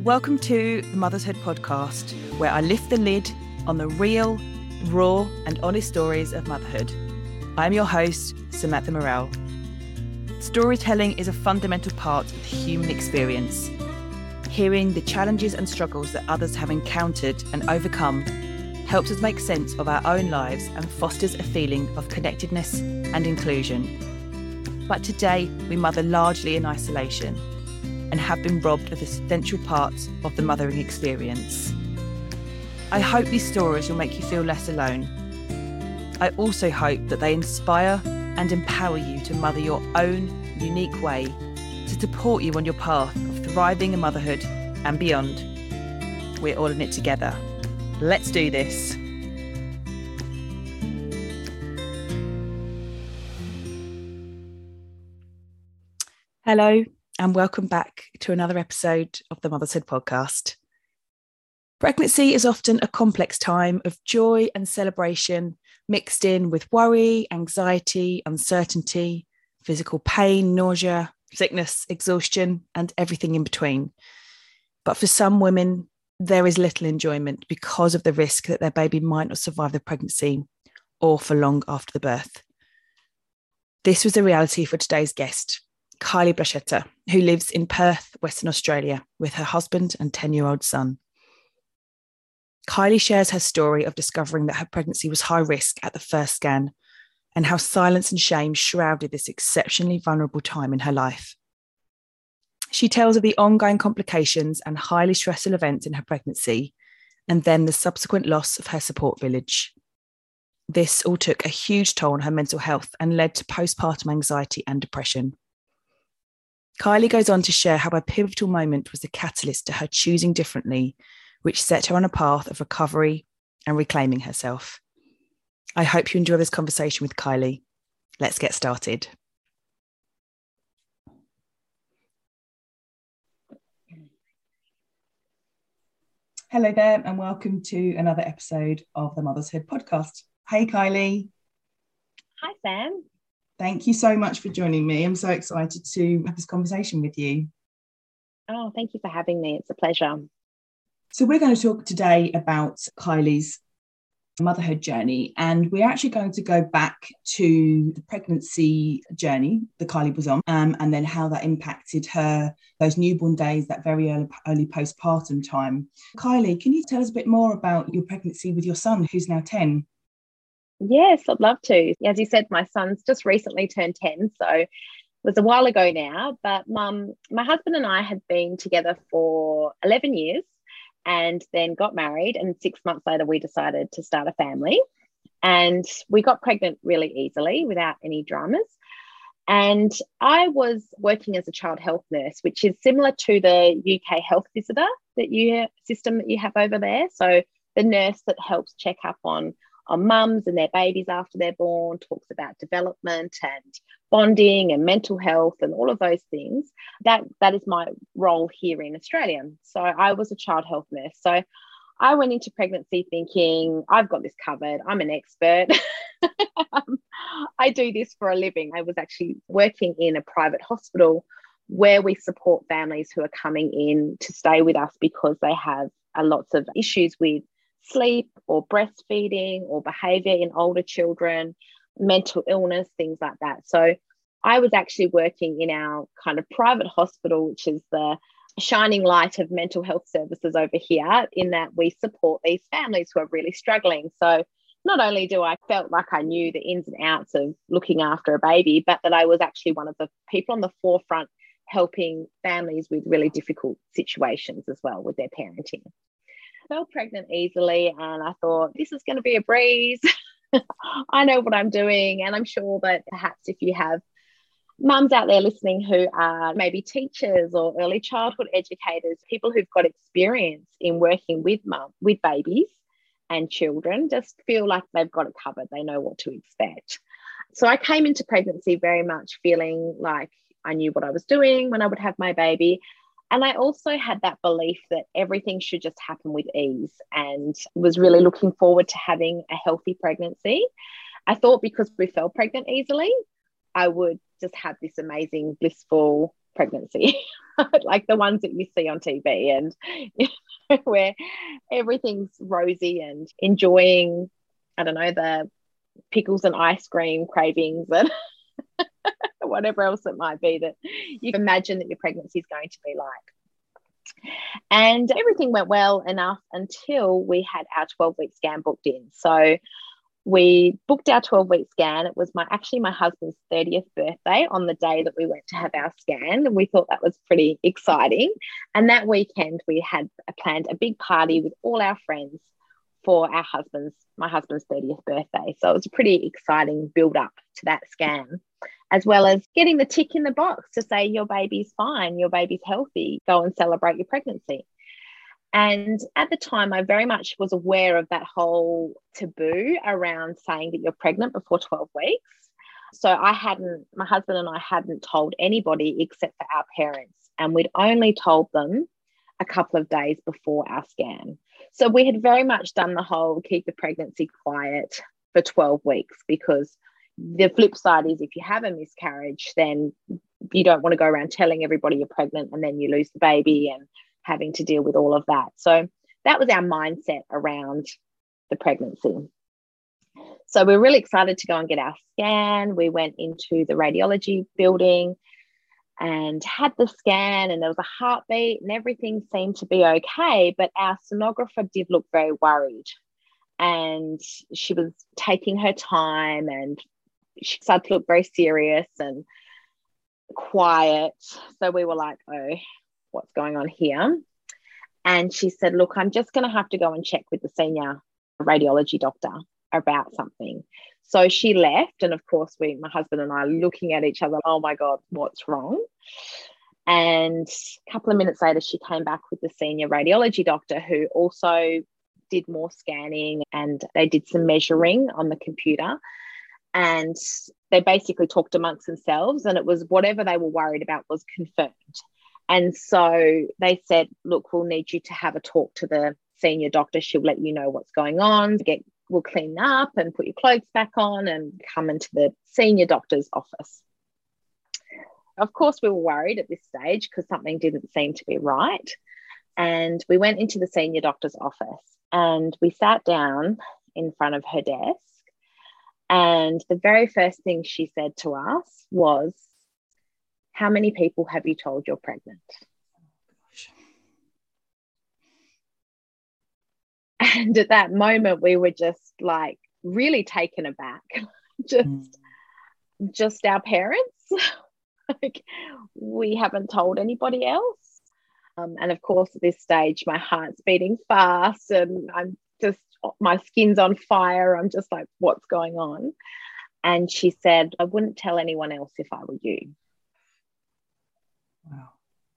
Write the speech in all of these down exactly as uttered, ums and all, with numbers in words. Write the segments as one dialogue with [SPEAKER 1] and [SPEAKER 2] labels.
[SPEAKER 1] Welcome to the Motherhood Podcast, where I lift the lid on the real, raw and honest stories of motherhood. I'm your host, Samantha Morell. Storytelling is a fundamental part of the human experience. Hearing the challenges and struggles that others have encountered and overcome helps us make sense of our own lives and fosters a feeling of connectedness and inclusion. But today, we mother largely in isolation and have been robbed of essential parts of the mothering experience. I hope these stories will make you feel less alone. I also hope that they inspire and empower you to mother your own unique way, to support you on your path of thriving in motherhood and beyond. We're all in it together. Let's do this. Hello, and welcome back to another episode of the Motherhood Podcast. Pregnancy is often a complex time of joy and celebration, mixed in with worry, anxiety, uncertainty, physical pain, nausea, sickness, exhaustion, and everything in between. But for some women, there is little enjoyment because of the risk that their baby might not survive the pregnancy or for long after the birth. This was the reality for today's guest, Kylie Blanchetta, who lives in Perth, Western Australia, with her husband and ten-year-old son. Kylie shares her story of discovering that her pregnancy was high risk at the first scan and how silence and shame shrouded this exceptionally vulnerable time in her life. She tells of the ongoing complications and highly stressful events in her pregnancy, and then the subsequent loss of her support village. This all took a huge toll on her mental health and led to postpartum anxiety and depression. Kylie goes on to share how a pivotal moment was the catalyst to her choosing differently, which set her on a path of recovery and reclaiming herself. I hope you enjoy this conversation with Kylie. Let's get started. Hello there, and welcome to another episode of the Motherhood Podcast. Hey, Kylie.
[SPEAKER 2] Hi, Sam.
[SPEAKER 1] Thank you so much for joining me. I'm so excited to have this conversation with you.
[SPEAKER 2] Oh, thank you for having me. It's a pleasure.
[SPEAKER 1] So we're going to talk today about Kylie's motherhood journey, and we're actually going to go back to the pregnancy journey that Kylie was on, um, and then how that impacted her, those newborn days, that very early, early postpartum time. Kylie, can you tell us a bit more about your pregnancy with your son, who's now ten?
[SPEAKER 2] Yes, I'd love to. As you said, my son's just recently turned ten, so it was a while ago now, but mum, my husband and I had been together for eleven years and then got married, and six months later we decided to start a family, and we got pregnant really easily without any dramas. And I was working as a child health nurse, which is similar to the U K health visitor that you system that you have over there. So the nurse that helps check up on on mums and their babies after they're born, talks about development and bonding and mental health and all of those things. That that is my role here in Australia. So I was a child health nurse. So I went into pregnancy thinking, I've got this covered. I'm an expert. um, I do this for a living. I was actually working in a private hospital where we support families who are coming in to stay with us because they have uh, lots of issues with sleep or breastfeeding or behaviour in older children, mental illness, things like that. So I was actually working in our kind of private hospital, which is the shining light of mental health services over here, in that we support these families who are really struggling. So not only do I felt like I knew the ins and outs of looking after a baby, but that I was actually one of the people on the forefront helping families with really difficult situations as well with their parenting. Fell pregnant easily, and I thought, this is going to be a breeze. I know what I'm doing. And I'm sure that perhaps if you have mums out there listening who are maybe teachers or early childhood educators, people who've got experience in working with mum, with babies and children, just feel like they've got it covered. They know what to expect. So I came into pregnancy very much feeling like I knew what I was doing when I would have my baby. And I also had that belief that everything should just happen with ease, and was really looking forward to having a healthy pregnancy. I thought because we fell pregnant easily, I would just have this amazing, blissful pregnancy. like the ones that you see on T V, and you know, where everything's rosy and enjoying, I don't know, the pickles and ice cream cravings and whatever else it might be that you imagine that your pregnancy is going to be like. And everything went well enough until we had our twelve-week scan booked in. So we booked our twelve-week scan. It was my actually my husband's thirtieth birthday on the day that we went to have our scan. And we thought that was pretty exciting. And that weekend we had planned a big party with all our friends for our husband's, my husband's thirtieth birthday. So it was a pretty exciting build up to that scan, as well as getting the tick in the box to say your baby's fine, your baby's healthy, go and celebrate your pregnancy. And at the time, I very much was aware of that whole taboo around saying that you're pregnant before twelve weeks. So I hadn't, my husband and I hadn't told anybody except for our parents. And we'd only told them a couple of days before our scan. So we had very much done the whole keep the pregnancy quiet for twelve weeks, because the flip side is if you have a miscarriage, then you don't want to go around telling everybody you're pregnant and then you lose the baby and having to deal with all of that. So that was our mindset around the pregnancy. So we were really excited to go and get our scan. We went into the radiology building and had the scan, and there was a heartbeat and everything seemed to be okay. But our sonographer did look very worried, and she was taking her time, and she started to look very serious and quiet. So we were like, oh, what's going on here? And she said, look, I'm just going to have to go and check with the senior radiology doctor about something. So she left. And of course, we, my husband and I, are looking at each other, oh my God, what's wrong? And a couple of minutes later, she came back with the senior radiology doctor, who also did more scanning, and they did some measuring on the computer. And they basically talked amongst themselves, and it was whatever they were worried about was confirmed. And so they said, look, we'll need you to have a talk to the senior doctor. She'll let you know what's going on. Get, we'll clean up and put your clothes back on and come into the senior doctor's office. Of course, we were worried at this stage because something didn't seem to be right. And we went into the senior doctor's office and we sat down in front of her desk. And the very first thing she said to us was, how many people have you told you're pregnant? And at that moment, we were just like really taken aback. just, mm. just our parents. Like, we haven't told anybody else. Um, and of course, at this stage, my heart's beating fast and I'm just, my skin's on fire. I'm just like, what's going on? And she said, I wouldn't tell anyone else if I were you.
[SPEAKER 1] Wow.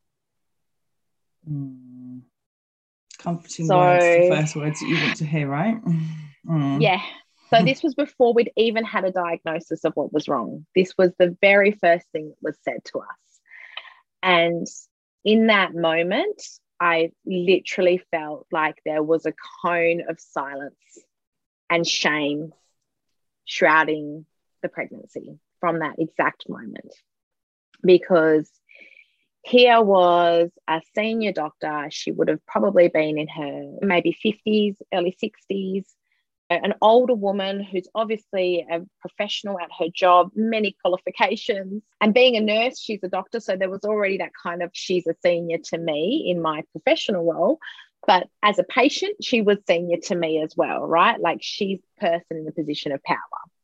[SPEAKER 1] Mm. Comforting
[SPEAKER 2] so,
[SPEAKER 1] words, the first words that you want to hear, right? Mm.
[SPEAKER 2] Yeah. So this was before we'd even had a diagnosis of what was wrong. This was the very first thing that was said to us. And in that moment, I literally felt like there was a cone of silence and shame shrouding the pregnancy from that exact moment. Because here was a senior doctor. She would have probably been in her maybe fifties, early sixties, an older woman who's obviously a professional at her job, many qualifications. And being a nurse, she's a doctor. So there was already that kind of, she's a senior to me in my professional role. But as a patient, she was senior to me as well, right? Like, she's the person in the position of power.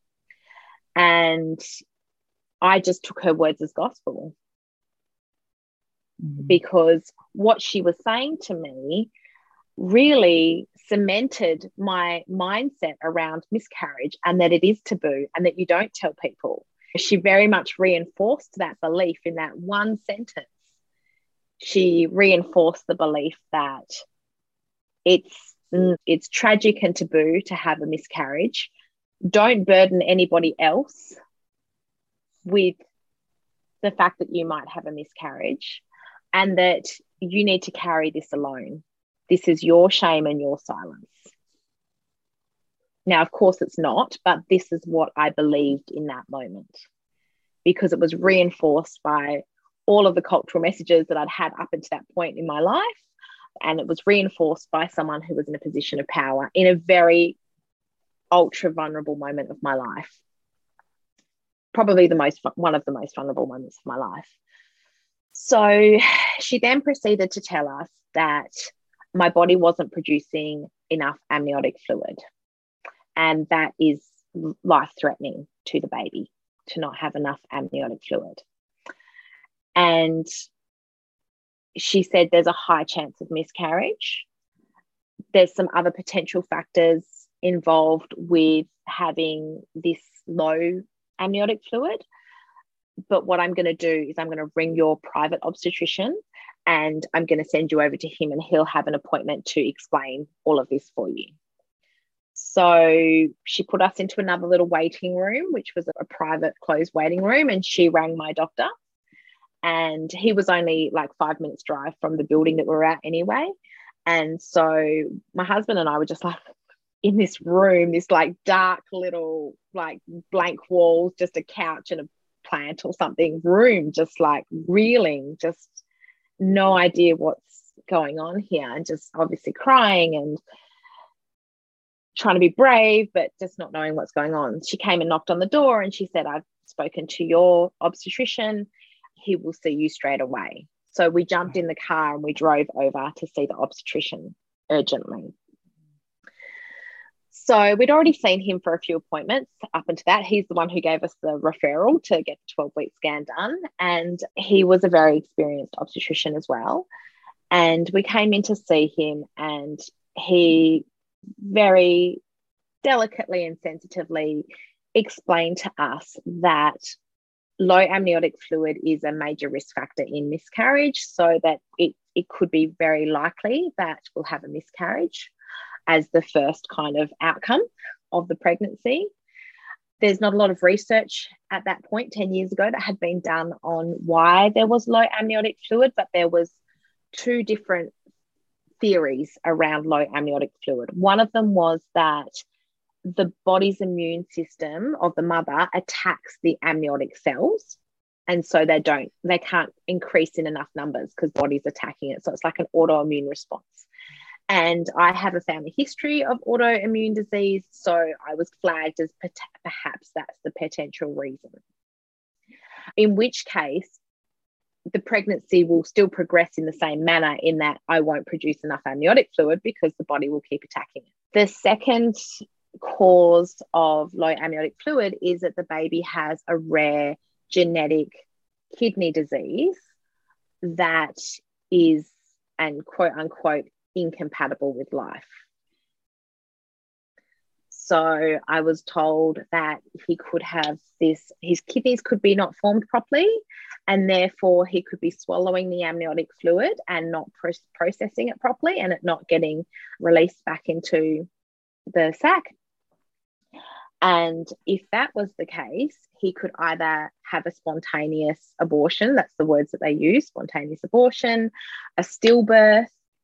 [SPEAKER 2] And I just took her words as gospel. Mm-hmm. Because what she was saying to me really cemented my mindset around miscarriage and that it is taboo and that you don't tell people. She very much reinforced that belief in that one sentence. She reinforced the belief that it's it's tragic and taboo to have a miscarriage. Don't burden anybody else with the fact that you might have a miscarriage, and that you need to carry this alone. This is your shame and your silence. Now, of course, it's not, but this is what I believed in that moment, because it was reinforced by all of the cultural messages that I'd had up until that point in my life. And it was reinforced by someone who was in a position of power in a very ultra vulnerable moment of my life. Probably the most, one of the most vulnerable moments of my life. So she then proceeded to tell us that my body wasn't producing enough amniotic fluid. And that is life-threatening to the baby, to not have enough amniotic fluid. And she said there's a high chance of miscarriage. There's some other potential factors involved with having this low amniotic fluid. But what I'm going to do is I'm going to ring your private obstetrician and I'm going to send you over to him and he'll have an appointment to explain all of this for you. So she put us into another little waiting room, which was a private closed waiting room, and she rang my doctor. And he was only like five minutes drive from the building that we were at anyway. And so my husband and I were just like in this room, this like dark little like blank walls, just a couch and a plant or something room, just like reeling, just no idea what's going on here, and just obviously crying and trying to be brave, but just not knowing what's going on. She came and knocked on the door and she said, I've spoken to your obstetrician. He will see you straight away. So we jumped in the car and we drove over to see the obstetrician urgently. So we'd already seen him for a few appointments up until that. He's the one who gave us the referral to get the twelve-week scan done. And he was a very experienced obstetrician as well. And we came in to see him and he very delicately and sensitively explained to us that low amniotic fluid is a major risk factor in miscarriage, so that it, it could be very likely that we'll have a miscarriage as the first kind of outcome of the pregnancy. There's not a lot of research at that point ten years ago that had been done on why there was low amniotic fluid, but there was two different theories around low amniotic fluid. One of them was that the body's immune system of the mother attacks the amniotic cells, and so they don't, they can't increase in enough numbers because the body's attacking it. So it's like an autoimmune response. And I have a family history of autoimmune disease, so I was flagged as perhaps that's the potential reason. In which case, the pregnancy will still progress in the same manner, in that I won't produce enough amniotic fluid because the body will keep attacking it. The second cause of low amniotic fluid is that the baby has a rare genetic kidney disease that is, and quote unquote, incompatible with life. So I was told that he could have this, his kidneys could be not formed properly, and therefore he could be swallowing the amniotic fluid and not pro- processing it properly and it not getting released back into the sac. And if that was the case, he could either have a spontaneous abortion, that's the words that they use, spontaneous abortion, a stillbirth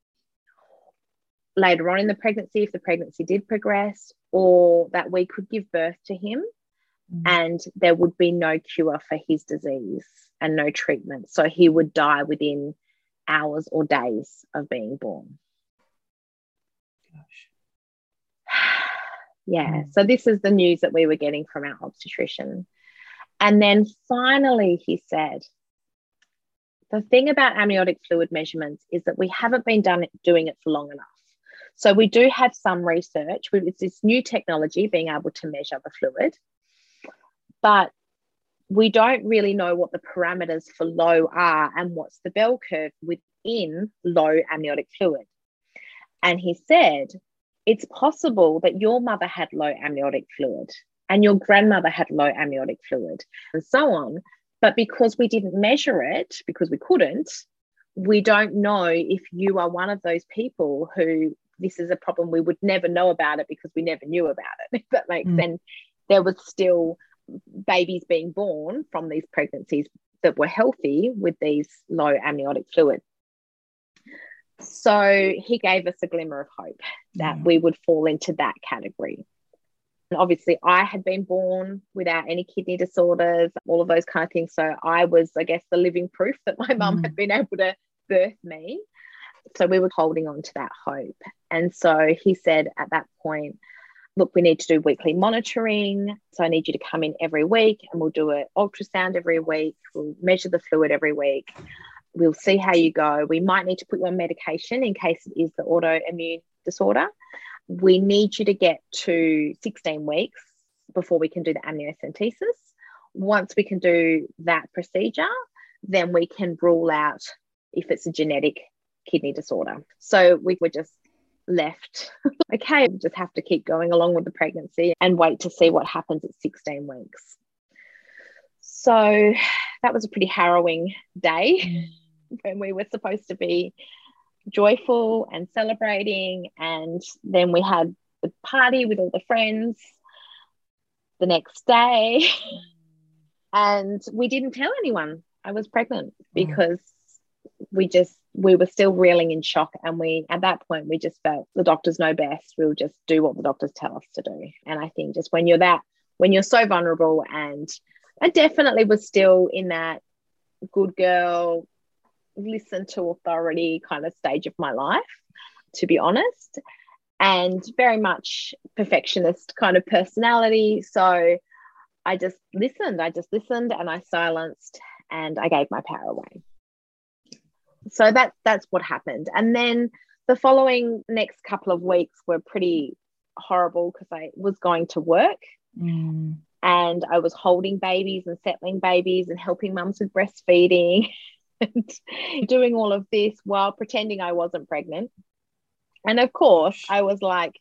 [SPEAKER 2] later on in the pregnancy if the pregnancy did progress, or that we could give birth to him mm. and there would be no cure for his disease and no treatment. So he would die within hours or days of being born.
[SPEAKER 3] Gosh.
[SPEAKER 2] Yeah, mm. So this is the news that we were getting from our obstetrician. And then finally he said, the thing about amniotic fluid measurements is that we haven't been done, doing it for long enough. So we do have some research with this new technology being able to measure the fluid, but we don't really know what the parameters for low are and what's the bell curve within low amniotic fluid. And he said, it's possible that your mother had low amniotic fluid and your grandmother had low amniotic fluid and so on. But because we didn't measure it, because we couldn't, we don't know if you are one of those people who this is a problem. We would never know about it because we never knew about it, if that makes mm. sense. There was still babies being born from these pregnancies that were healthy with these low amniotic fluid. So he gave us a glimmer of hope that mm. we would fall into that category. Obviously, I had been born without any kidney disorders, all of those kind of things. So I was, I guess, the living proof that my mum
[SPEAKER 1] Mm.
[SPEAKER 2] had been able to birth me. So we were holding on to that hope. And so he said at that point, look, we need to do weekly monitoring. So I need you to come in every week and we'll do an ultrasound every week. We'll measure the fluid every week. We'll see how you go. We might need to put you on medication in case it is the autoimmune disorder. We need you to get to sixteen weeks before we can do the amniocentesis. Once we can do that procedure, then we can rule out if it's a genetic kidney disorder. So we were just left, okay, we just have to keep going along with the pregnancy and wait to see what happens at sixteen weeks. So that was a pretty harrowing day when we were supposed to be joyful and celebrating. And then we had the party with all the friends the next day. And we didn't tell anyone I was pregnant because we just, we were still reeling in shock. And we, at that point, we just felt the doctors know best. We'll just do what the doctors tell us to do. And I think just when you're that, when you're so vulnerable, and I definitely was still in that good girl, listen to authority kind of stage of my life, to be honest, and very much perfectionist kind of personality. So I just listened, I just listened and I silenced and I gave my power away. So that that's what happened. And then the following next couple of weeks were pretty horrible because I was going to work
[SPEAKER 1] Mm.
[SPEAKER 2] and I was holding babies and settling babies and helping mums with breastfeeding and doing all of this while pretending I wasn't pregnant. And of course, I was like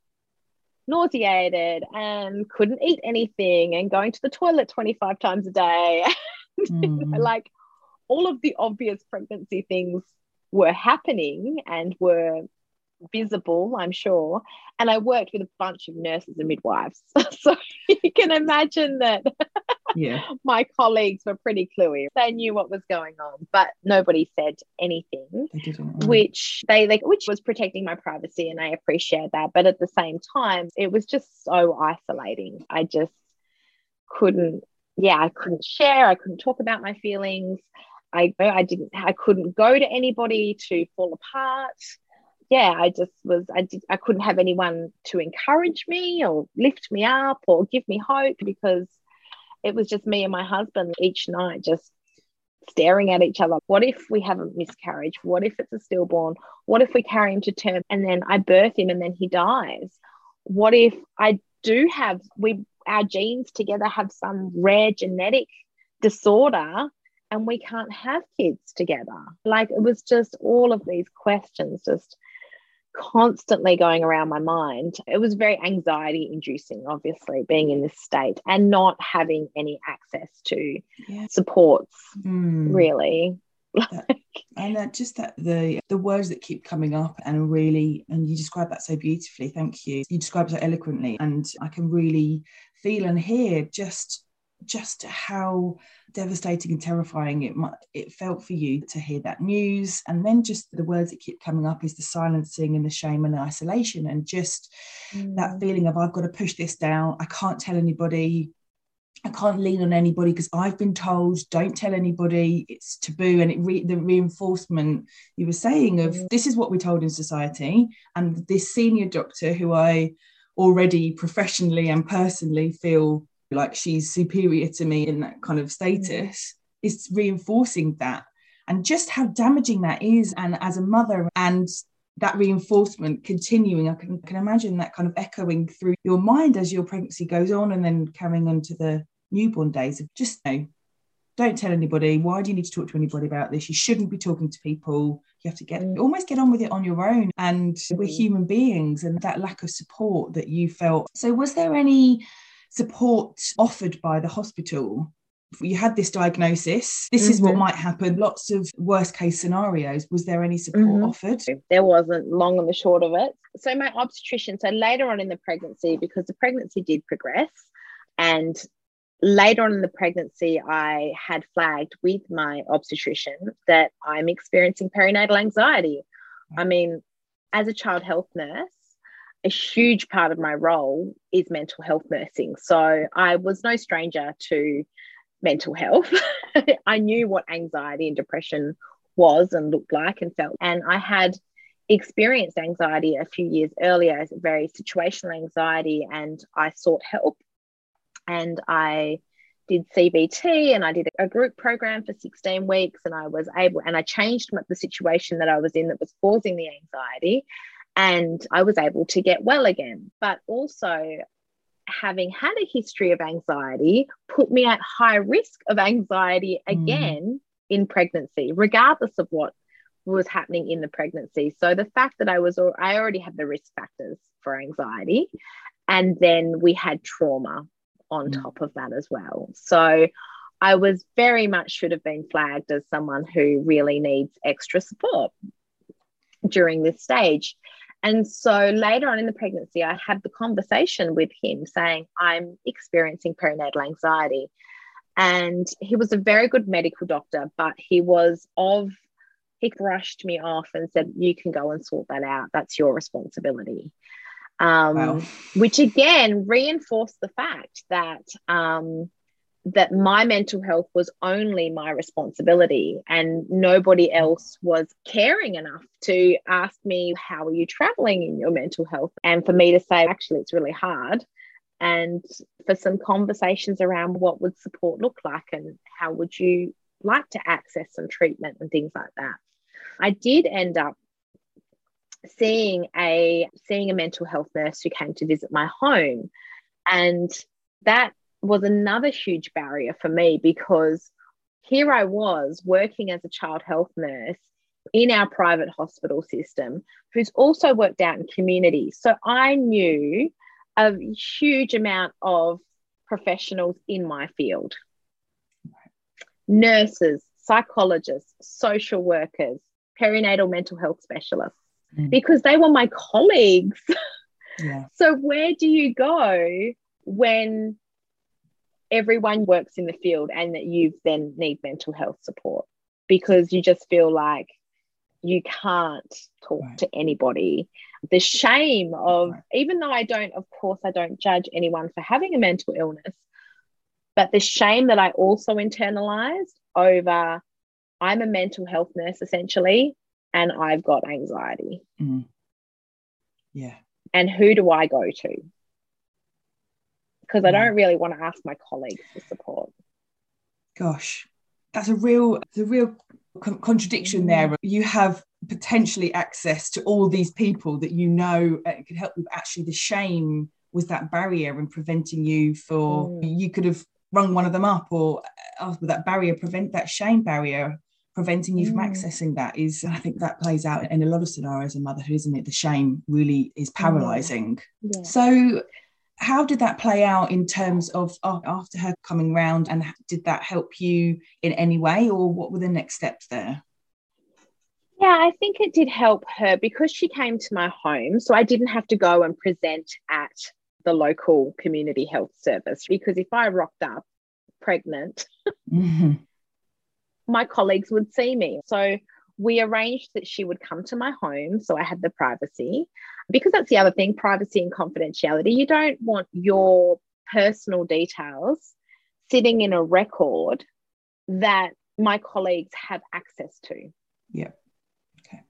[SPEAKER 2] nauseated and couldn't eat anything and going to the toilet twenty-five times a day.
[SPEAKER 1] Mm.
[SPEAKER 2] You know, like all of the obvious pregnancy things were happening and were visible, I'm sure. And I worked with a bunch of nurses and midwives. So you can imagine that
[SPEAKER 1] Yeah.
[SPEAKER 2] my colleagues were pretty cluey. They knew what was going on, but nobody said anything,
[SPEAKER 1] They didn't.
[SPEAKER 2] which they like, which was protecting my privacy, and I appreciate that. But at the same time, it was just so isolating. I just couldn't, yeah, I couldn't share. I couldn't talk about my feelings. I I didn't, I couldn't go to anybody to fall apart. Yeah, I just was, I did, I couldn't have anyone to encourage me or lift me up or give me hope, because it was just me and my husband each night just staring at each other. What if we have a miscarriage? What if it's a stillborn? What if we carry him to term and then I birth him and then he dies? What if I do have, we, our genes together have some rare genetic disorder and we can't have kids together? Like, it was just all of these questions just constantly going around my mind. It was very anxiety inducing, obviously, being in this state and not having any access to
[SPEAKER 1] Yeah.
[SPEAKER 2] supports,
[SPEAKER 1] Mm.
[SPEAKER 2] really.
[SPEAKER 1] That, and that just that the the words that keep coming up, and really, and you describe that so beautifully. Thank you. You describe it so eloquently, and I can really feel and hear just just how devastating and terrifying it might, it felt for you to hear that news. And then just the words that keep coming up is the silencing and the shame and the isolation, and just
[SPEAKER 2] Mm.
[SPEAKER 1] that feeling of, I've got to push this down. I can't tell anybody. I can't lean on anybody because I've been told don't tell anybody, it's taboo. And it re- the reinforcement you were saying of, this is what we're told in society, and this senior doctor who I already professionally and personally feel like she's superior to me in that kind of status, is reinforcing that, and just how damaging that is. And as a mother, and that reinforcement continuing, I can, can imagine that kind of echoing through your mind as your pregnancy goes on, and then carrying on to the newborn days of just, you know, don't tell anybody. Why do you need to talk to anybody about this? You shouldn't be talking to people. You have to get
[SPEAKER 2] Mm.
[SPEAKER 1] almost get on with it on your own. And we're
[SPEAKER 2] Mm.
[SPEAKER 1] human beings, and that lack of support that you felt. So was there any support offered by the hospital? You had this diagnosis, this
[SPEAKER 2] Mm-hmm.
[SPEAKER 1] is what might happen, lots of worst case scenarios. Was there any support
[SPEAKER 2] Mm-hmm.
[SPEAKER 1] offered?
[SPEAKER 2] There wasn't, long and the short of it. So my obstetrician, so later on in the pregnancy, because the pregnancy did progress, and later on in the pregnancy, I had flagged with my obstetrician that I'm experiencing perinatal anxiety. I mean, as a child health nurse, a huge part of my role is mental health nursing. So I was no stranger to mental health. I knew what anxiety and depression was and looked like and felt. And I had experienced anxiety a few years earlier as very situational anxiety, and I sought help. And I did C B T, and I did a group program for sixteen weeks, and I was able, and I changed the situation that I was in that was causing the anxiety, and I was able to get well again. But also, having had a history of anxiety put me at high risk of anxiety again mm. in pregnancy, regardless of what was happening in the pregnancy. So the fact that I was, I already had the risk factors for anxiety, and then we had trauma on mm. top of that as well. So I was very much should have been flagged as someone who really needs extra support during this stage. And so later on in the pregnancy, I had the conversation with him saying, I'm experiencing perinatal anxiety. And he was a very good medical doctor, but he was of, he brushed me off and said, you can go and sort that out. That's your responsibility. Um, wow. Which again reinforced the fact that um, that my mental health was only my responsibility, and nobody else was caring enough to ask me, how are you traveling in your mental health? And for me to say, actually, it's really hard. And for some conversations around what would support look like and how would you like to access some treatment and things like that. I did end up seeing a seeing a mental health nurse who came to visit my home, and that was another huge barrier for me, because here I was working as a child health nurse in our private hospital system, who's also worked out in community. So I knew a huge amount of professionals in my field: nurses, psychologists, social workers, perinatal mental health specialists, mm. because they were my colleagues. Yeah. So where do you go when everyone works in the field and that you then need mental health support? Because you just feel like you can't talk right. to anybody. The shame of, right. even though I don't, of course, I don't judge anyone for having a mental illness, but the shame that I also internalized over, I'm a mental health nurse essentially, and I've got anxiety.
[SPEAKER 1] Mm. Yeah.
[SPEAKER 2] And who do I go to? Because I don't really want to ask my colleagues for support.
[SPEAKER 1] Gosh, that's a real, it's a real con- contradiction there. You have potentially access to all these people that you know uh, could help with. Actually, the shame was that barrier in preventing you for, mm. you could have rung one of them up, or uh, that barrier, prevent that shame barrier, preventing you mm. from accessing that is, I think that plays out in a lot of scenarios in motherhood, isn't it? The shame really is paralysing. Mm. Yeah. So how did that play out in terms of oh, after her coming round, and did that help you in any way, or what were the next steps there?
[SPEAKER 2] Yeah, I think it did help her because she came to my home. So I didn't have to go and present at the local community health service, because if I rocked up pregnant, mm-hmm. my colleagues would see me. So we arranged that she would come to my home, so I had the privacy, because that's the other thing, privacy and confidentiality. You don't want your personal details sitting in a record that my colleagues have access to.
[SPEAKER 1] Yeah. Okay.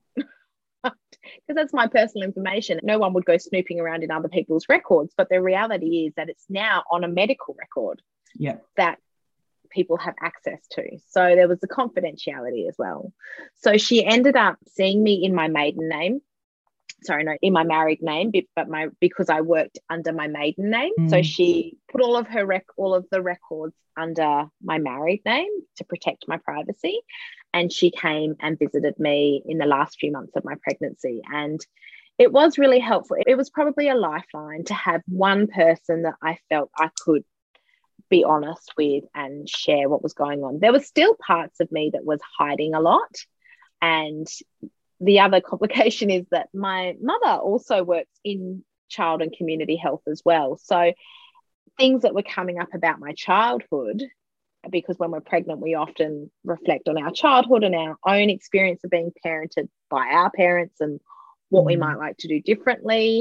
[SPEAKER 2] Because that's my personal information. No one would go snooping around in other people's records, but the reality is that it's now on a medical record.
[SPEAKER 1] Yeah.
[SPEAKER 2] That people have access to. So there was the confidentiality as well. So she ended up seeing me in my maiden name. Sorry, no, in my married name, but my because I worked under my maiden name. Mm. So she put all of her rec all of the records under my married name to protect my privacy. And she came and visited me in the last few months of my pregnancy. And it was really helpful. It was probably a lifeline to have one person that I felt I could be honest with and share what was going on. There were still parts of me that was hiding a lot. And the other complication is that my mother also works in child and community health as well. So things that were coming up about my childhood, because when we're pregnant, we often reflect on our childhood and our own experience of being parented by our parents and what mm. we might like to do differently.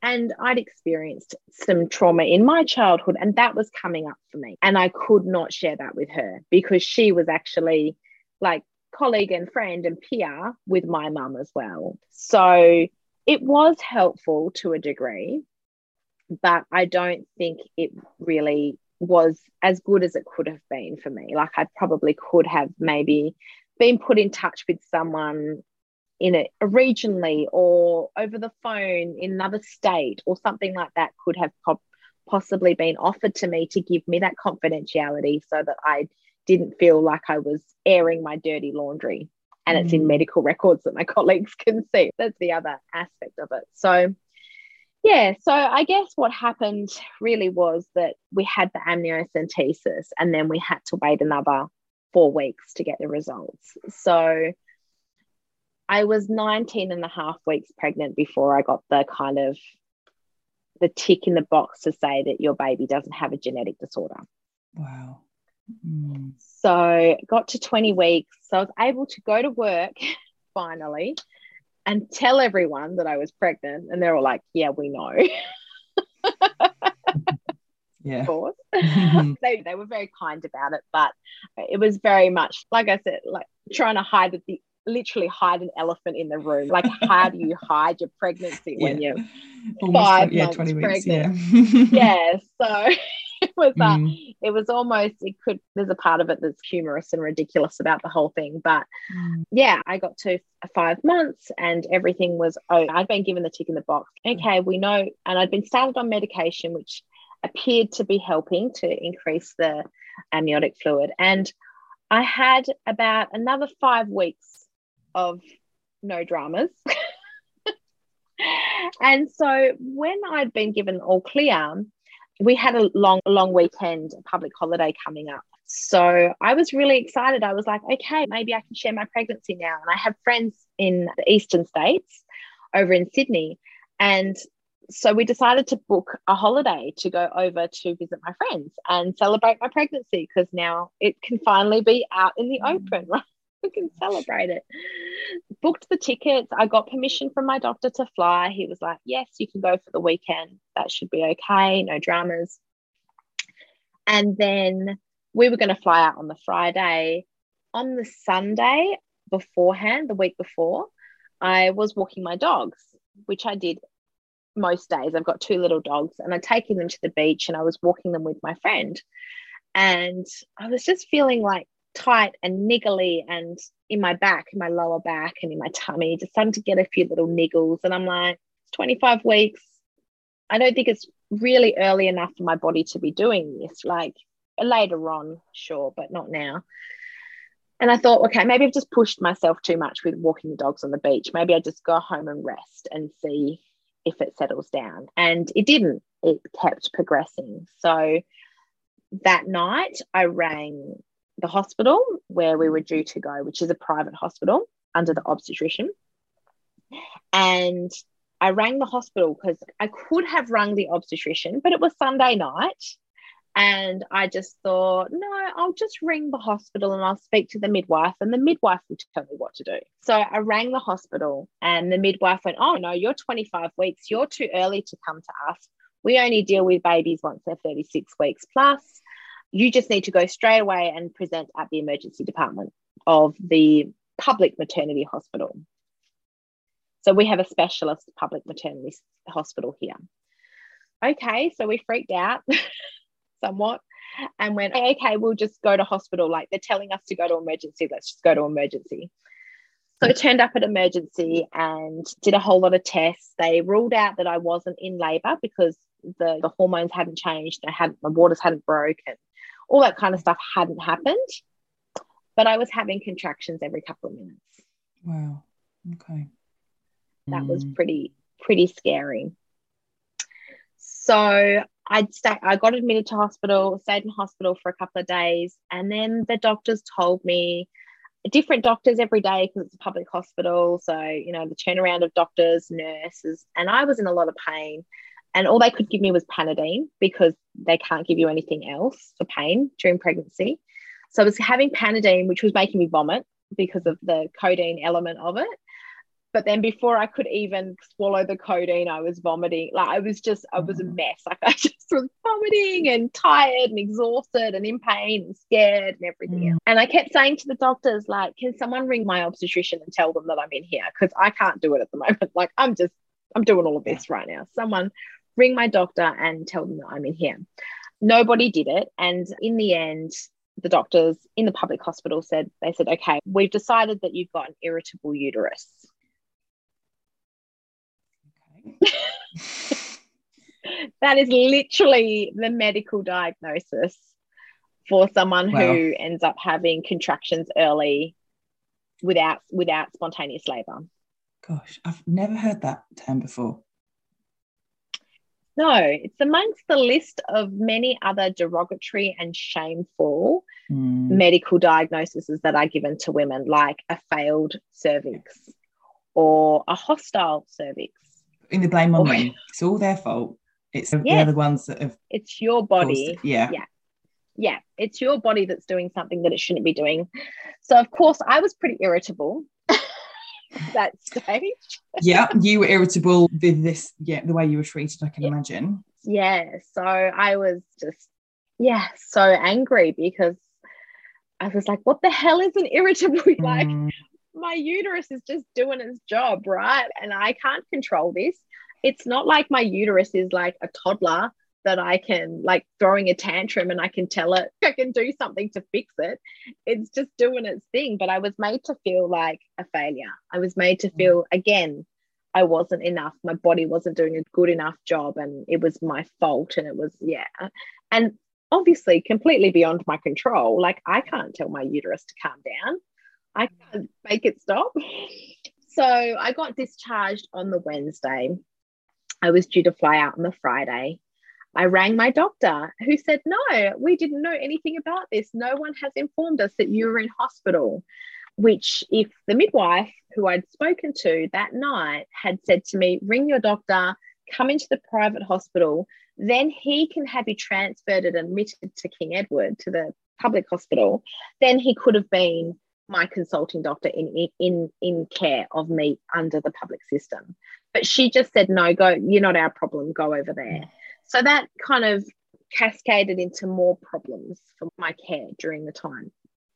[SPEAKER 2] And I'd experienced some trauma in my childhood, and that was coming up for me. And I could not share that with her because she was actually like colleague and friend and peer with my mum as well. So it was helpful to a degree, but I don't think it really was as good as it could have been for me. Like I probably could have maybe been put in touch with someone in a, regionally or over the phone in another state or something like that could have po- possibly been offered to me to give me that confidentiality so that I didn't feel like I was airing my dirty laundry. And mm. it's in medical records that my colleagues can see. That's the other aspect of it. So yeah, so I guess what happened really was that we had the amniocentesis and then we had to wait another four weeks to get the results. So I was nineteen and a half weeks pregnant before I got the kind of the tick in the box to say that your baby doesn't have a genetic disorder.
[SPEAKER 1] Wow. Mm.
[SPEAKER 2] So got to twenty weeks. So I was able to go to work finally and tell everyone that I was pregnant. And they're all like, yeah, we know.
[SPEAKER 1] Yeah.
[SPEAKER 2] Of course. they, they were very kind about it, but it was very much, like I said, like trying to hide the literally hide an elephant in the room. Like, how do you hide your pregnancy yeah. when you're Almost five twenty, months yeah, twenty weeks, pregnant? Yeah. yeah. So it was uh, mm. it was almost, it could, there's a part of it that's humorous and ridiculous about the whole thing. But mm. yeah, I got to five months and everything was, oh, I'd been given the tick in the box. Okay, we know, and I'd been started on medication, which appeared to be helping to increase the amniotic fluid. And I had about another five weeks of no dramas. And so when I'd been given all clear, we had a long, long weekend, a public holiday coming up. So I was really excited. I was like, okay, maybe I can share my pregnancy now. And I have friends in the eastern states over in Sydney. And so we decided to book a holiday to go over to visit my friends and celebrate my pregnancy, because now it can finally be out in the open, right? We can celebrate it. Booked the tickets. I got permission from my doctor to fly. He was like, yes, you can go for the weekend. That should be okay. No dramas. And then we were going to fly out on the Friday. On the Sunday beforehand, the week before, I was walking my dogs, which I did most days. I've got two little dogs and I'd taken them to the beach and I was walking them with my friend. And I was just feeling like tight and niggly and in my back, in my lower back and in my tummy, just starting to get a few little niggles. And I'm like, it's twenty-five weeks. I don't think it's really early enough for my body to be doing this. Like later on, sure, but not now. And I thought, okay, maybe I've just pushed myself too much with walking the dogs on the beach. Maybe I just go home and rest and see if it settles down. And it didn't. It kept progressing. So that night I rang the hospital where we were due to go, which is a private hospital under the obstetrician. And I rang the hospital because I could have rung the obstetrician, but it was Sunday night. And I just thought, no, I'll just ring the hospital and I'll speak to the midwife and the midwife will tell me what to do. So I rang the hospital and the midwife went, oh, no, you're twenty-five weeks. You're too early to come to us. We only deal with babies once they're thirty-six weeks plus. You just need to go straight away and present at the emergency department of the public maternity hospital. So we have a specialist public maternity hospital here. Okay, so we freaked out somewhat and went, okay, we'll just go to hospital. Like they're telling us to go to emergency. Let's just go to emergency. So I turned up at emergency and did a whole lot of tests. They ruled out that I wasn't in labour because the, the hormones hadn't changed. I hadn't, my waters hadn't broken. All that kind of stuff hadn't happened, but I was having contractions every couple of minutes.
[SPEAKER 1] Wow. Okay.
[SPEAKER 2] That
[SPEAKER 1] mm.
[SPEAKER 2] was pretty, pretty scary. So I'd stay, I got admitted to hospital, stayed in hospital for a couple of days. And then the doctors told me, different doctors every day because it's a public hospital. So, you know, the turnaround of doctors, nurses, and I was in a lot of pain. And all they could give me was Panadeine because they can't give you anything else for pain during pregnancy. So I was having Panadeine, which was making me vomit because of the codeine element of it. But then before I could even swallow the codeine, I was vomiting. Like I was just, I was a mess. Like I just was vomiting and tired and exhausted and in pain and scared and everything
[SPEAKER 1] Mm.
[SPEAKER 2] else. And I kept saying to the doctors, like, can someone ring my obstetrician and tell them that I'm in here? Because I can't do it at the moment. Like I'm just, I'm doing all of this right now. Someone ring my doctor and tell them that I'm in here. Nobody did it. And in the end, the doctors in the public hospital said, they said, okay, we've decided that you've got an irritable uterus. That is literally the medical diagnosis for someone
[SPEAKER 1] Wow.
[SPEAKER 2] who ends up having contractions early without without spontaneous labor.
[SPEAKER 1] Gosh, I've never heard that term before.
[SPEAKER 2] No, it's amongst the list of many other derogatory and shameful
[SPEAKER 1] mm.
[SPEAKER 2] medical diagnoses that are given to women, like a failed cervix or a hostile cervix.
[SPEAKER 1] In the blame on
[SPEAKER 2] or,
[SPEAKER 1] them. It's all their fault. It's
[SPEAKER 2] yes,
[SPEAKER 1] the other ones that have.
[SPEAKER 2] It's your body.
[SPEAKER 1] It. Yeah.
[SPEAKER 2] Yeah. Yeah. It's your body that's doing something that it shouldn't be doing. So, of course, I was pretty irritable that stage.
[SPEAKER 1] Yeah. You were irritable with this, yeah, the way you were treated, I can
[SPEAKER 2] yeah.
[SPEAKER 1] imagine.
[SPEAKER 2] Yeah. So I was just, yeah, so angry because I was like, what the hell is an irritable? Mm. Like, my uterus is just doing its job, right? And I can't control this. It's not like my uterus is like a toddler that I can like throwing a tantrum and I can tell it I can do something to fix it. It's just doing its thing. But I was made to feel like a failure. I was made to feel, again, I wasn't enough. My body wasn't doing a good enough job and it was my fault. And it was, yeah. And obviously completely beyond my control. Like I can't tell my uterus to calm down. I can't make it stop. So I got discharged on the Wednesday. I was due to fly out on the Friday. I rang my doctor who said, no, we didn't know anything about this. No one has informed us that you were in hospital, which if the midwife who I'd spoken to that night had said to me, ring your doctor, come into the private hospital, then he can have you transferred and admitted to King Edward, to the public hospital, then he could have been my consulting doctor in, in, in care of me under the public system. But she just said, no, go, you're not our problem, go over there. So that kind of cascaded into more problems for my care during the time.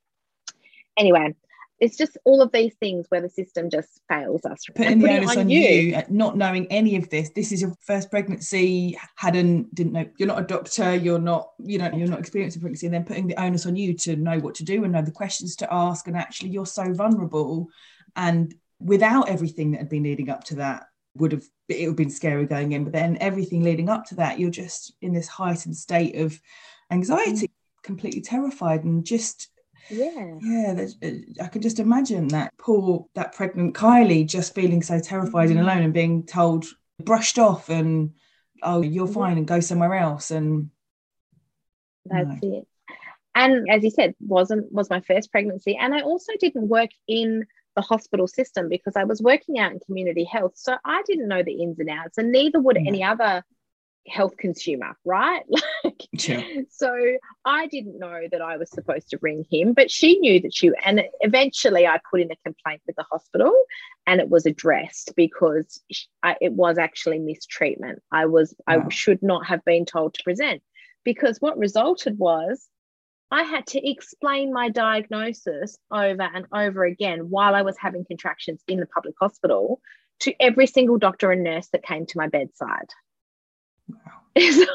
[SPEAKER 2] Anyway, it's just all of these things where the system just fails us.
[SPEAKER 1] Putting the onus on, on you, you, not knowing any of this. This is your first pregnancy, hadn't, didn't know, you're not a doctor, you're not, you know, you're not experienced in pregnancy, and then putting the onus on you to know what to do and know the questions to ask. And actually you're so vulnerable. And without everything that had been leading up to that, would have, it would have been scary going in. But then everything leading up to that, you're just in this heightened state of anxiety, completely terrified and just,
[SPEAKER 2] Yeah.
[SPEAKER 1] Yeah, I could just imagine that poor, that pregnant Kylie just feeling so terrified mm-hmm. and alone and being told, brushed off and, oh, you're fine and go somewhere else. And
[SPEAKER 2] that's no. it. And as you said, wasn't was my first pregnancy. And I also didn't work in the hospital system because I was working out in community health. So I didn't know the ins and outs, and neither would no. any other health consumer, right? Like,
[SPEAKER 1] sure.
[SPEAKER 2] So I didn't know that I was supposed to ring him, but she knew that she, and eventually I put in a complaint with the hospital and it was addressed because I, it was actually mistreatment. I was, wow. I should not have been told to present, because what resulted was I had to explain my diagnosis over and over again while I was having contractions in the public hospital to every single doctor and nurse that came to my bedside. Wow.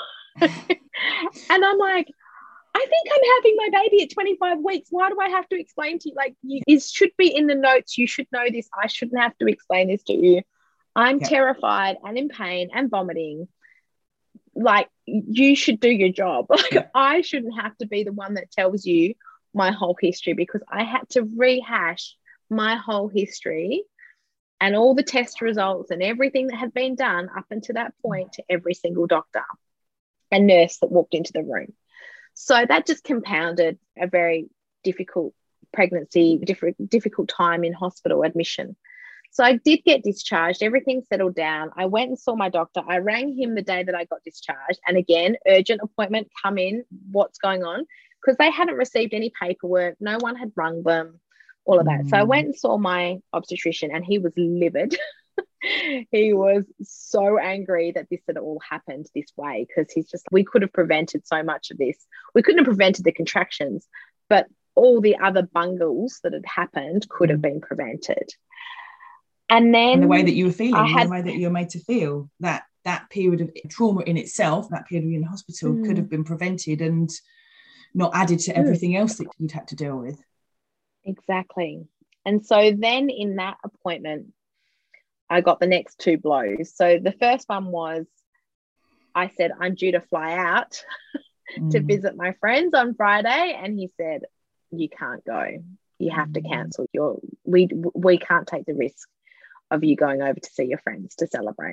[SPEAKER 2] And I'm like, I think I'm having my baby at twenty-five weeks. Why do I have to explain to you? Like, you, it should be in the notes. You should know this. I shouldn't have to explain this to you. I'm yeah. terrified and in pain and vomiting. Like, you should do your job. Like, yeah. I shouldn't have to be the one that tells you my whole history, because I had to rehash my whole history and all the test results and everything that had been done up until that point to every single doctor and nurse that walked into the room. So that just compounded a very difficult pregnancy, different, difficult time in hospital admission. So I did get discharged. Everything settled down. I went and saw my doctor. I rang him the day that I got discharged. And again, urgent appointment, come in, what's going on? Because they hadn't received any paperwork. No one had rung them. all of that.
[SPEAKER 1] Mm.
[SPEAKER 2] So I went and saw my obstetrician, and he was livid. He was so angry that this had all happened this way, because he's just, we could have prevented so much of this. We couldn't have prevented the contractions, but all the other bungles that had happened could
[SPEAKER 1] Mm.
[SPEAKER 2] have been prevented. And then
[SPEAKER 1] and the way that you were feeling,
[SPEAKER 2] I had,
[SPEAKER 1] the way that you were made to feel, that that period of trauma in itself, that period of in hospital,
[SPEAKER 2] mm,
[SPEAKER 1] could have been prevented and not added to everything else that you'd had to deal with.
[SPEAKER 2] Exactly. And so then in that appointment, I got the next two blows. So the first one was, I said, I'm due to fly out
[SPEAKER 1] Mm.
[SPEAKER 2] to visit my friends on Friday. And he said, you can't go. You have to cancel. Your we we can't take the risk of you going over to see your friends to celebrate.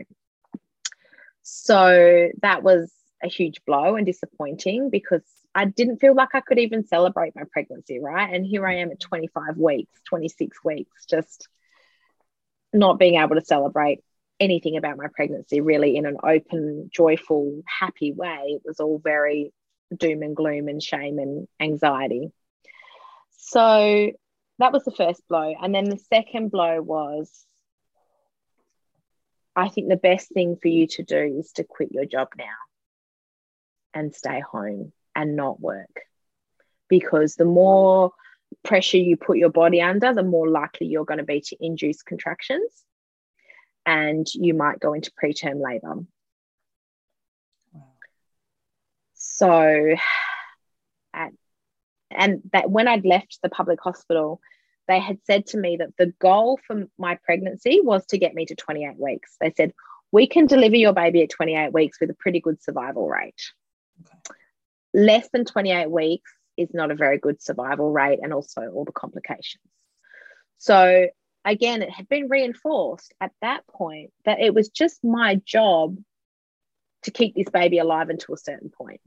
[SPEAKER 2] So that was a huge blow and disappointing, because I didn't feel like I could even celebrate my pregnancy, right? And here I am at twenty-five weeks, twenty-six weeks, just not being able to celebrate anything about my pregnancy really in an open, joyful, happy way. It was all very doom and gloom and shame and anxiety. So that was the first blow. And then the second blow was, I think the best thing for you to do is to quit your job now and stay home and not work. Because the more pressure you put your body under, the more likely you're going to be to induce contractions, and you might go into preterm labor. Wow. So, at, and that when I'd left the public hospital, they had said to me that the goal for my pregnancy was to get me to twenty-eight weeks. They said, we can deliver your baby at twenty-eight weeks with a pretty good survival rate. Okay. Less than twenty-eight weeks is not a very good survival rate, and also all the complications. So again, it had been reinforced at that point that it was just my job to keep this baby alive until a certain point.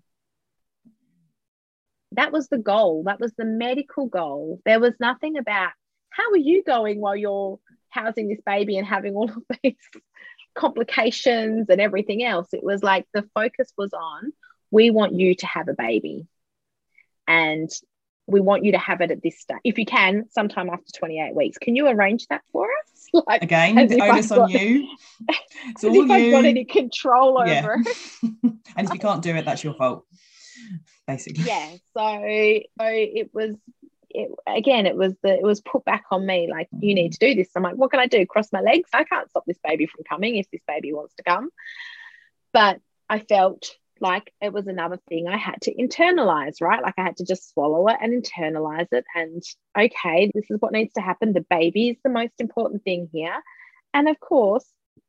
[SPEAKER 2] That was the goal. That was the medical goal. There was nothing about, how are you going while you're housing this baby and having all of these complications and everything else. It was like the focus was on, we want you to have a baby. And we want you to have it at this stage. If you can, sometime after twenty-eight weeks. Can you arrange that for us? Like,
[SPEAKER 1] again, the onus on you. It's all
[SPEAKER 2] as if
[SPEAKER 1] you.
[SPEAKER 2] I've got any control
[SPEAKER 1] yeah.
[SPEAKER 2] over it.
[SPEAKER 1] And if you can't do it, that's your fault, basically.
[SPEAKER 2] Yeah. So, so it was, it, again, it was the it was put back on me, like, mm. you need to do this. I'm like, what can I do? Cross my legs? I can't stop this baby from coming if this baby wants to come. But I felt like it was another thing I had to internalize, right? Like I had to just swallow it and internalize it. And okay, this is what needs to happen. The baby is the most important thing here. And of course,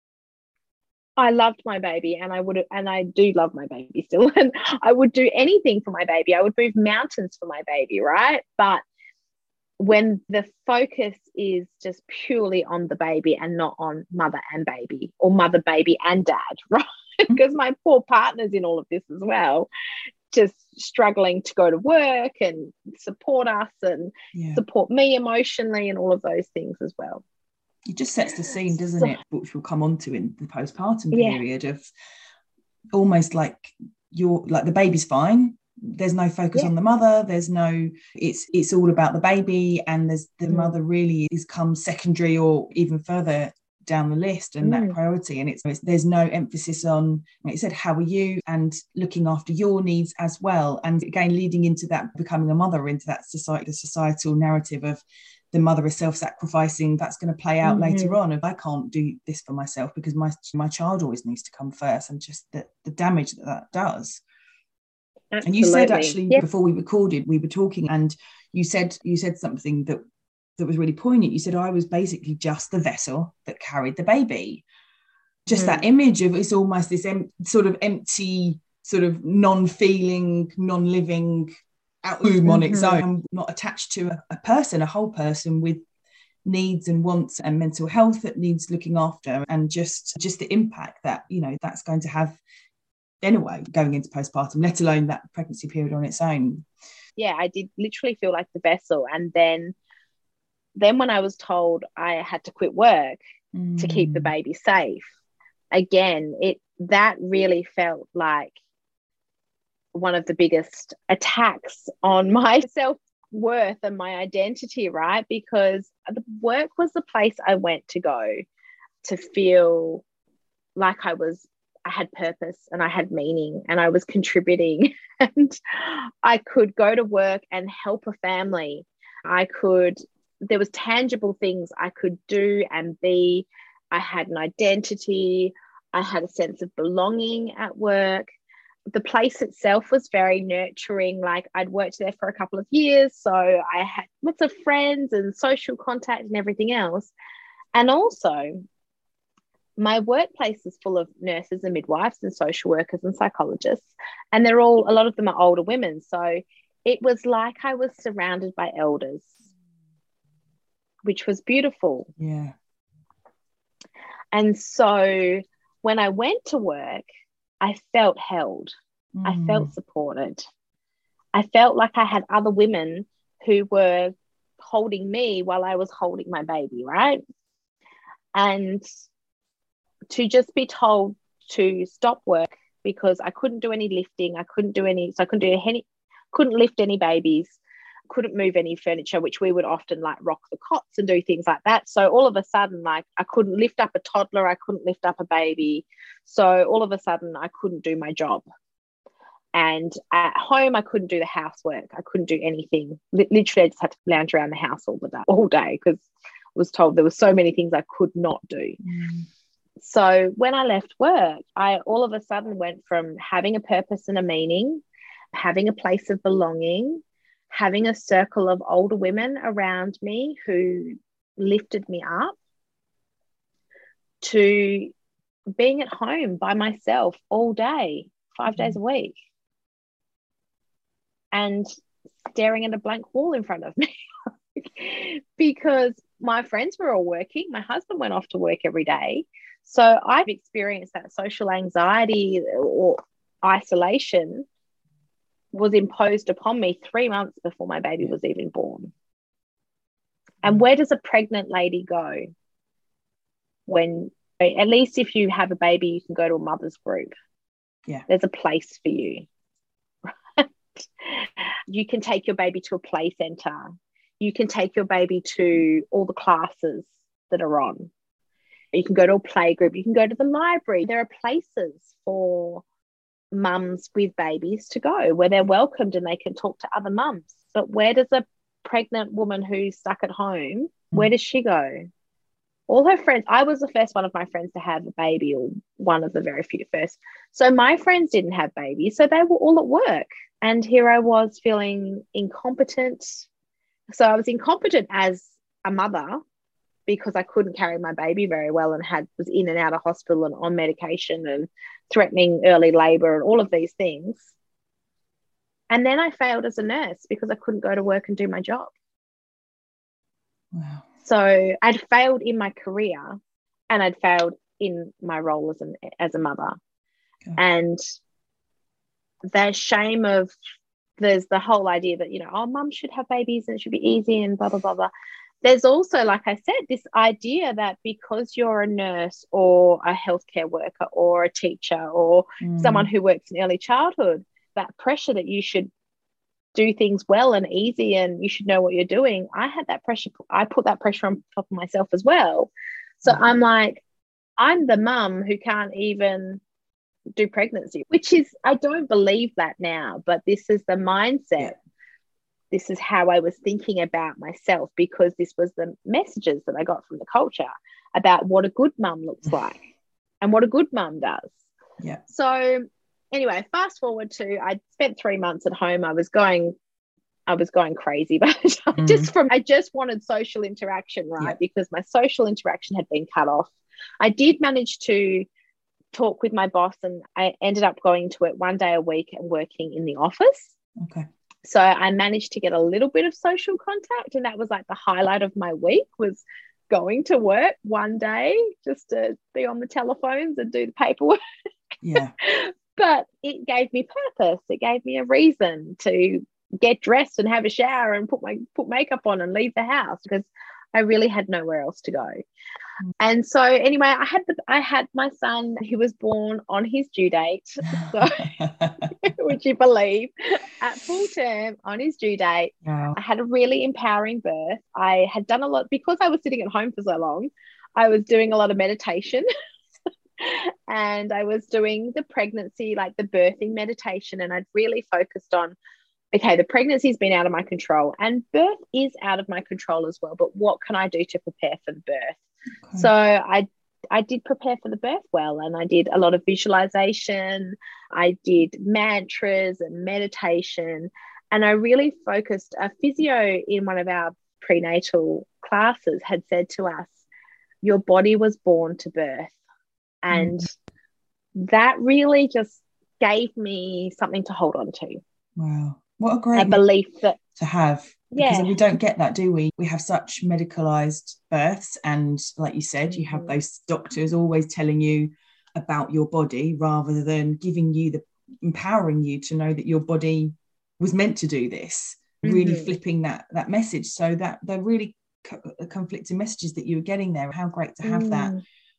[SPEAKER 2] I loved my baby, and I would, and I do love my baby still. And I would do anything for my baby. I would move mountains for my baby, right? But when the focus is just purely on the baby and not on mother and baby, or mother, baby and dad, right? Because my poor partner's in all of this as well, just struggling to go to work and support us and yeah. support me emotionally and all of those things as well.
[SPEAKER 1] It just sets the scene, doesn't so, it? Which we'll come on to in the postpartum period, yeah. of almost like you're like the baby's fine. There's no focus yeah. on the mother. There's no, it's it's all about the baby, and there's the mm. mother really is come secondary or even further down the list, and mm. that priority. And it's, it's there's no emphasis on, like you said, how are you, and looking after your needs as well. And again, leading into that becoming a mother, into that society, the societal narrative of the mother is self-sacrificing. That's going to play out mm-hmm. later on. If I can't do this for myself because my my child always needs to come first, and just the, the damage that that does. Absolutely. And you said actually yeah. before we recorded, we were talking, and you said you said something that that was really poignant. You said, I was basically just the vessel that carried the baby. Just mm. that image of it's almost this em- sort of empty, sort of non-feeling, non-living womb on its own. I'm not attached to a, a person, a whole person with needs and wants and mental health that needs looking after, and just just the impact that, you know, that's going to have anyway going into postpartum, let alone that pregnancy period on its own.
[SPEAKER 2] Yeah, I did literally feel like the vessel. And then then when I was told I had to quit work mm. to keep the baby safe, again, it that really felt like one of the biggest attacks on my self self-worth and my identity, right? Because the work was the place I went to go to feel like I was, I had purpose and I had meaning and I was contributing and I could go to work and help a family. I could, there was tangible things I could do and be. I had an identity. I had a sense of belonging at work. The place itself was very nurturing. Like I'd worked there for a couple of years, so I had lots of friends and social contact and everything else. And also, my workplace is full of nurses and midwives and social workers and psychologists, and they're all, a lot of them are older women. So it was like I was surrounded by elders, which was beautiful.
[SPEAKER 1] Yeah.
[SPEAKER 2] And so when I went to work, I felt held. Mm. I felt supported. I felt like I had other women who were holding me while I was holding my baby, right? And to just be told to stop work because I couldn't do any lifting, I couldn't do any, so I couldn't do any, couldn't lift any babies, couldn't move any furniture, which we would often like rock the cots and do things like that. So all of a sudden, like I couldn't lift up a toddler, I couldn't lift up a baby. So all of a sudden I couldn't do my job. And at home, I couldn't do the housework. I couldn't do anything. L- literally, I just had to lounge around the house all the day, all day, because I was told there were so many things I could not do. Mm. So when I left work, I all of a sudden went from having a purpose and a meaning, having a place of belonging, having a circle of older women around me who lifted me up, to being at home by myself all day, five days a week, and staring at a blank wall in front of me because my friends were all working. My husband went off to work every day. So I've experienced that social anxiety or isolation was imposed upon me three months before my baby was even born. And where does a pregnant lady go when, at least if you have a baby, you can go to a mother's group.
[SPEAKER 1] Yeah.
[SPEAKER 2] There's a place for you. Right? You can take your baby to a play centre. You can take your baby to all the classes that are on. You can go to a play group. You can go to the library. There are places for mums with babies to go where they're welcomed and they can talk to other mums. But where does a pregnant woman who's stuck at home, where does she go? All her friends, I was the first one of my friends to have a baby, or one of the very few first. So my friends didn't have babies, so they were all at work. And here I was feeling incompetent. So I was incompetent as a mother because I couldn't carry my baby very well and had was in and out of hospital and on medication and threatening early labour and all of these things. And then I failed as a nurse because I couldn't go to work and do my job.
[SPEAKER 1] Wow.
[SPEAKER 2] So I'd failed in my career and I'd failed in my role as, an, as a mother. Okay. And the shame of, there's the whole idea that, you know, oh, mum should have babies and it should be easy and blah, blah, blah, blah. There's also, like I said, this idea that because you're a nurse or a healthcare worker or a teacher or mm. someone who works in early childhood, that pressure that you should do things well and easy and you should know what you're doing. I had that pressure. I put that pressure on top of myself as well. So mm. I'm like, I'm the mum who can't even do pregnancy, which is, I don't believe that now, but this is the mindset. Yeah. This is how I was thinking about myself because this was the messages that I got from the culture about what a good mum looks like and what a good mum does.
[SPEAKER 1] Yeah.
[SPEAKER 2] So anyway, fast forward to, I spent three months at home. I was going, I was going crazy, but mm. just from, I just wanted social interaction, right? Yeah. Because my social interaction had been cut off. I did manage to talk with my boss and I ended up going to it one day a week and working in the office.
[SPEAKER 1] Okay.
[SPEAKER 2] So I managed to get a little bit of social contact, and that was like the highlight of my week, was going to work one day just to be on the telephones and do the paperwork.
[SPEAKER 1] Yeah.
[SPEAKER 2] But it gave me purpose. It gave me a reason to get dressed and have a shower and put my put makeup on and leave the house because I really had nowhere else to go. Mm. And so anyway, I had the, I had my son. He was born on his due date. So would you believe? At full term, on his due date,
[SPEAKER 1] Wow.
[SPEAKER 2] I had a really empowering birth. I had done a lot, because I was sitting at home for so long, I was doing a lot of meditation. And I was doing the pregnancy, like the birthing meditation, and I'd really focused on, okay, the pregnancy's been out of my control and birth is out of my control as well, but what can I do to prepare for the birth? Okay. So I I did prepare for the birth well, and I did a lot of visualization. I did mantras and meditation, and I really focused. A physio in one of our prenatal classes had said to us, your body was born to birth. And mm-hmm. that really just gave me something to hold on to.
[SPEAKER 1] Wow. What a great
[SPEAKER 2] a belief that
[SPEAKER 1] to have. Because yeah. we don't get that, do we? We have such medicalized births, and like you said, you have those doctors always telling you about your body rather than giving you the empowering you to know that your body was meant to do this, mm-hmm. really flipping that that message. So that they're really co- conflicting messages that you were getting there. How great to have mm. that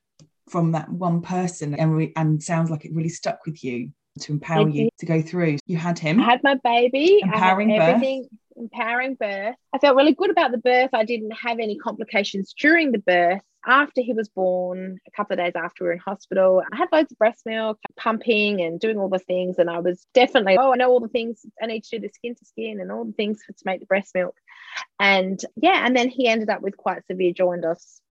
[SPEAKER 1] from that one person, and re- and sounds like it really stuck with you to empower it you did. To go through. You had him.
[SPEAKER 2] I had my baby.
[SPEAKER 1] Empowering
[SPEAKER 2] I had everything.
[SPEAKER 1] birth.
[SPEAKER 2] Empowering birth. I felt really good about the birth. I didn't have any complications during the birth. After he was born, a couple of days after we were in hospital, I had loads of breast milk, pumping and doing all the things. And I was definitely, oh, I know all the things I need to do, the skin to skin and all the things to make the breast milk. And yeah, and then he ended up with quite severe jaundice.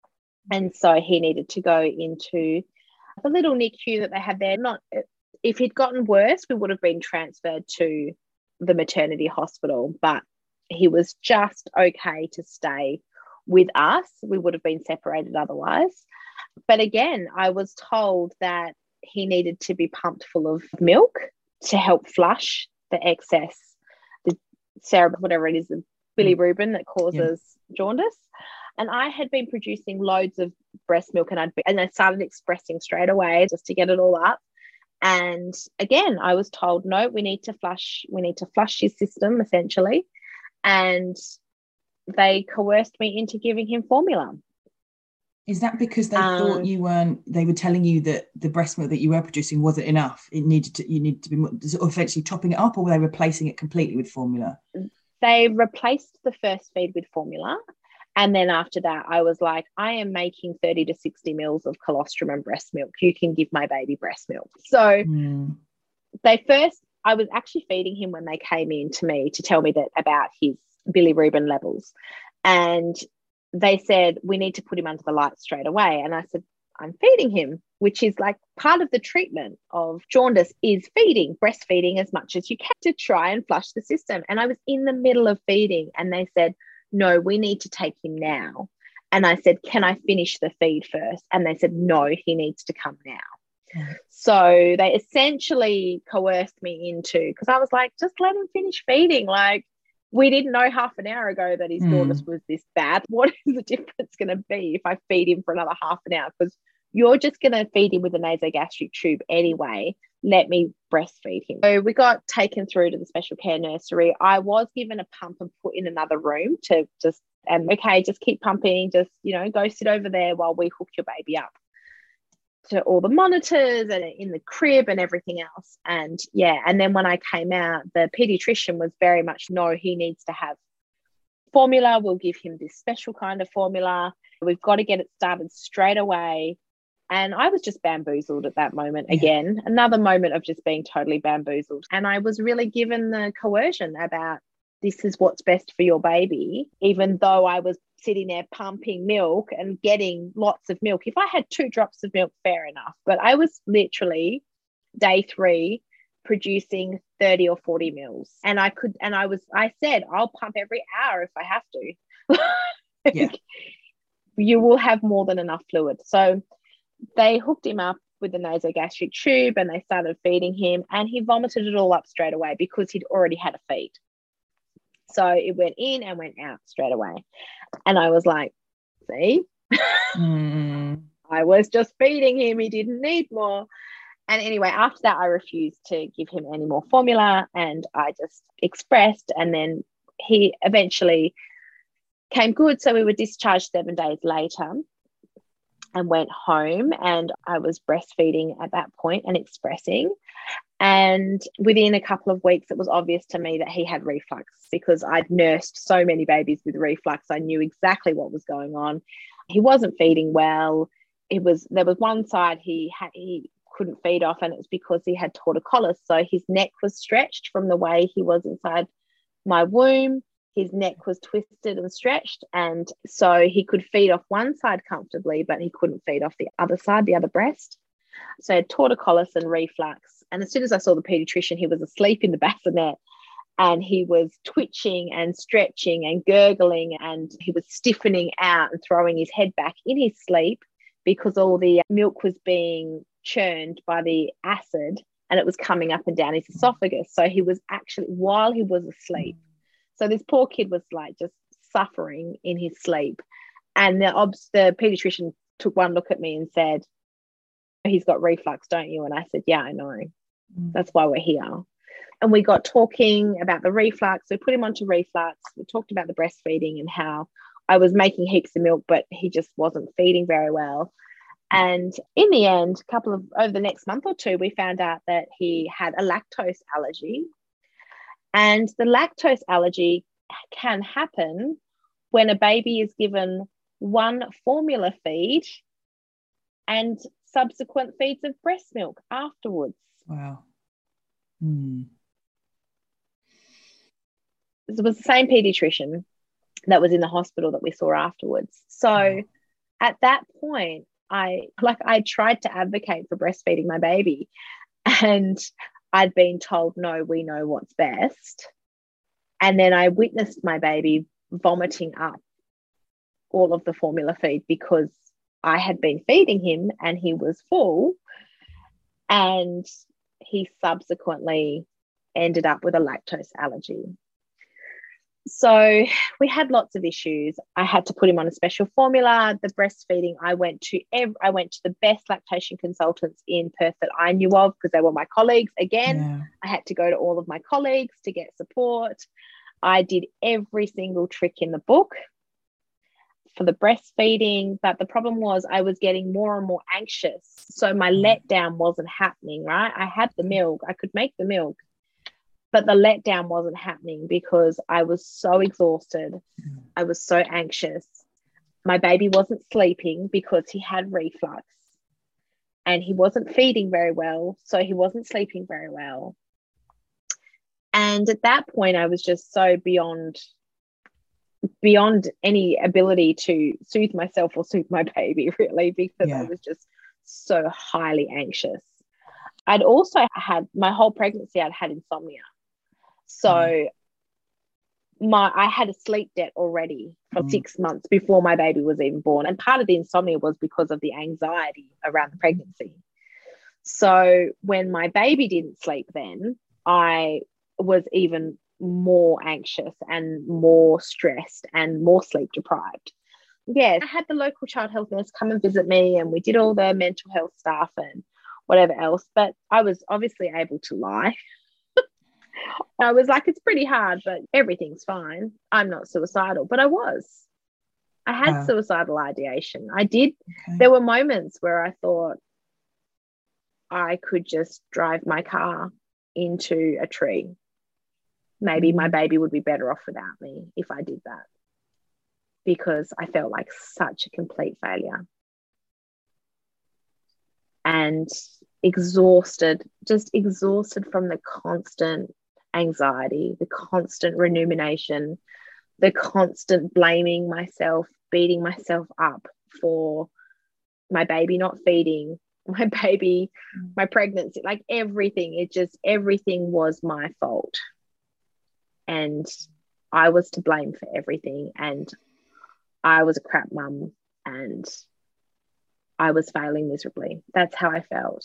[SPEAKER 2] And so he needed to go into the little N I C U that they had there. Not, if he'd gotten worse, we would have been transferred to the maternity hospital, but he was just okay to stay with us. We would have been separated otherwise. But again, I was told that he needed to be pumped full of milk to help flush the excess, the cerebral, whatever it is, the bilirubin that causes yeah. jaundice. And I had been producing loads of breast milk, and I'd be, and I started expressing straight away just to get it all up. And again, I was told, no, we need to flush, we need to flush his system essentially. And they coerced me into giving him formula.
[SPEAKER 1] Is that because they
[SPEAKER 2] um,
[SPEAKER 1] thought you weren't, they were telling you that the breast milk that you were producing wasn't enough? It needed to, you needed to be sort of eventually topping it up, or were they replacing it completely with formula?
[SPEAKER 2] They replaced the first feed with formula. And then after that, I was like, I am making thirty to sixty mils of colostrum and breast milk. You can give my baby breast milk. So mm. they first, I was actually feeding him when they came in to me to tell me that about his bilirubin levels. And they said, we need to put him under the light straight away. And I said, I'm feeding him, which is like part of the treatment of jaundice is feeding, breastfeeding as much as you can to try and flush the system. And I was in the middle of feeding, and they said, no, we need to take him now. And I said, can I finish the feed first? And they said, no, he needs to come now. Mm. So they essentially coerced me into, because I was like, just let him finish feeding. Like, we didn't know half an hour ago that his mm. jaundice was this bad. What is the difference going to be if I feed him for another half an hour? Because you're just going to feed him with a nasogastric tube anyway. Let me breastfeed him. So we got taken through to the special care nursery. I was given a pump and put in another room to just, and okay, just keep pumping, just, you know, go sit over there while we hook your baby up to all the monitors and in the crib and everything else. And yeah, and then when I came out, the pediatrician was very much, no, he needs to have formula. We'll give him this special kind of formula. We've got to get it started straight away. And I was just bamboozled at that moment. Yeah. Again, another moment of just being totally bamboozled. And I was really given the coercion about this is what's best for your baby, even though I was sitting there pumping milk and getting lots of milk. If I had two drops of milk, fair enough. But I was literally day three producing thirty or forty mils. And I could, and I was, I said, I'll pump every hour if I have to.
[SPEAKER 1] Yeah.
[SPEAKER 2] You will have more than enough fluid. So they hooked him up with the nasogastric tube and they started feeding him, and he vomited it all up straight away because he'd already had a feed. So it went in and went out straight away. And I was like, see, mm. I was just feeding him. He didn't need more. And anyway, after that, I refused to give him any more formula, and I just expressed, and then he eventually came good. So we were discharged seven days later and went home, and I was breastfeeding at that point and expressing. And within a couple of weeks, it was obvious to me that he had reflux because I'd nursed so many babies with reflux. I knew exactly what was going on. He wasn't feeding well. It was there was one side he had, he couldn't feed off, and it was because he had torticollis. So his neck was stretched from the way he was inside my womb. His neck was twisted and stretched, and so he could feed off one side comfortably, but he couldn't feed off the other side, the other breast. So he had torticollis and reflux. And as soon as I saw the pediatrician, he was asleep in the bassinet, and he was twitching and stretching and gurgling, and he was stiffening out and throwing his head back in his sleep because all the milk was being churned by the acid and it was coming up and down his esophagus. So he was actually, while he was asleep. So this poor kid was like just suffering in his sleep. And the, obs- the pediatrician took one look at me and said, "He's got reflux, don't you?" And I said, "Yeah, I know. That's why we're here." And we got talking about the reflux. We put him onto reflux. We talked about the breastfeeding and how I was making heaps of milk, but he just wasn't feeding very well. And in the end, a couple of over the next month or two, we found out that he had a lactose allergy. And the lactose allergy can happen when a baby is given one formula feed and subsequent feeds of breast milk afterwards.
[SPEAKER 1] Wow. Hmm.
[SPEAKER 2] It was the same pediatrician that was in the hospital that we saw afterwards. So wow. At that point, I like I tried to advocate for breastfeeding my baby, and I'd been told, "No, we know what's best." And then I witnessed my baby vomiting up all of the formula feed because I had been feeding him and he was full, and he subsequently ended up with a lactose allergy. So we had lots of issues. I had to put him on a special formula. The breastfeeding, I went to every, I went to the best lactation consultants in Perth that I knew of because they were my colleagues. Again, yeah. I had to go to all of my colleagues to get support. I did every single trick in the book for the breastfeeding, but the problem was I was getting more and more anxious. So my letdown wasn't happening, right? I had the milk, I could make the milk, but the letdown wasn't happening because I was so exhausted. I was so anxious. My baby wasn't sleeping because he had reflux, and he wasn't feeding very well, so he wasn't sleeping very well. And at that point, I was just so beyond beyond any ability to soothe myself or soothe my baby, really, because yeah. I was just so highly anxious. I'd also had, my whole pregnancy, I'd had insomnia. So mm. my I had a sleep debt already for mm. six months before my baby was even born. And part of the insomnia was because of the anxiety around the pregnancy. So when my baby didn't sleep then, I was even more anxious and more stressed and more sleep deprived. Yeah, I had the local child health nurse come and visit me, and we did all the mental health stuff and whatever else, but I was obviously able to lie. I was like, it's pretty hard, but everything's fine. I'm not suicidal, but I was. I had wow. suicidal ideation. I did. Okay. There were moments where I thought I could just drive my car into a tree. Maybe my baby would be better off without me if I did that, because I felt like such a complete failure and exhausted, just exhausted from the constant anxiety, the constant rumination, the constant blaming myself, beating myself up for my baby not feeding, my baby, my pregnancy, like everything. It just, everything was my fault. And I was to blame for everything. And I was a crap mum, and I was failing miserably. That's how I felt.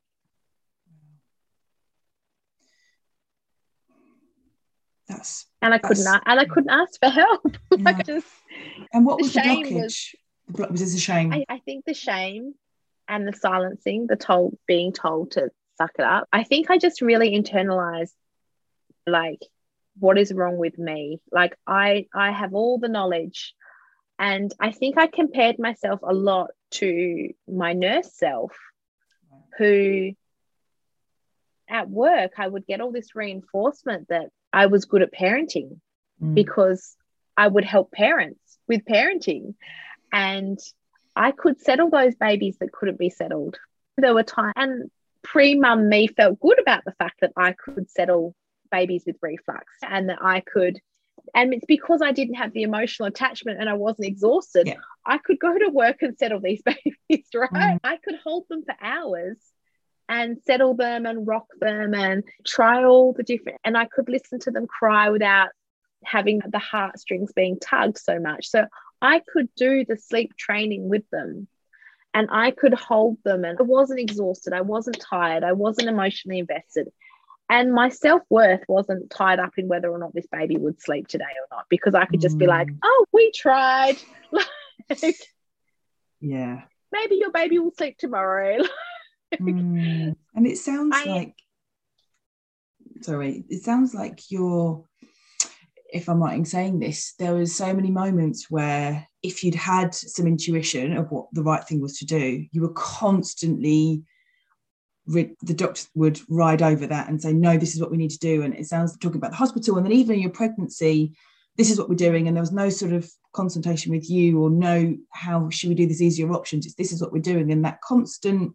[SPEAKER 1] That's
[SPEAKER 2] and I
[SPEAKER 1] that's,
[SPEAKER 2] couldn't and I couldn't ask for help.
[SPEAKER 1] No.
[SPEAKER 2] like just,
[SPEAKER 1] and what was the,
[SPEAKER 2] the
[SPEAKER 1] blockage?
[SPEAKER 2] Was,
[SPEAKER 1] the blo- was this a shame?
[SPEAKER 2] I, I think the shame and the silencing, the told, being told to suck it up. I think I just really internalized, like, what is wrong with me? Like, I I have all the knowledge, and I think I compared myself a lot to my nurse self, who at work, I would get all this reinforcement that I was good at parenting mm. because I would help parents with parenting. And I could settle those babies that couldn't be settled. There were times, and pre-mum me felt good about the fact that I could settle babies with reflux and that I could, and it's because I didn't have the emotional attachment and I wasn't exhausted. Yeah. I could go to work and settle these babies, right? Mm. I could hold them for hours and settle them and rock them and try all the different, and I could listen to them cry without having the heartstrings being tugged so much. So I could do the sleep training with them and I could hold them, and I wasn't exhausted. I wasn't tired. I wasn't emotionally invested. And my self-worth wasn't tied up in whether or not this baby would sleep today or not, because I could just mm. be like, oh, we tried. Like,
[SPEAKER 1] yeah.
[SPEAKER 2] Maybe your baby will sleep tomorrow.
[SPEAKER 1] mm. And it sounds I, like, sorry, it sounds like you're, if I'm right in saying this, there was so many moments where if you'd had some intuition of what the right thing was to do, you were constantly, the doctor would ride over that and say, no, this is what we need to do. And it sounds like talking about the hospital, and then even in your pregnancy, this is what we're doing. And there was no sort of consultation with you or no, how should we do this, easier options? It's this is what we're doing. And that constant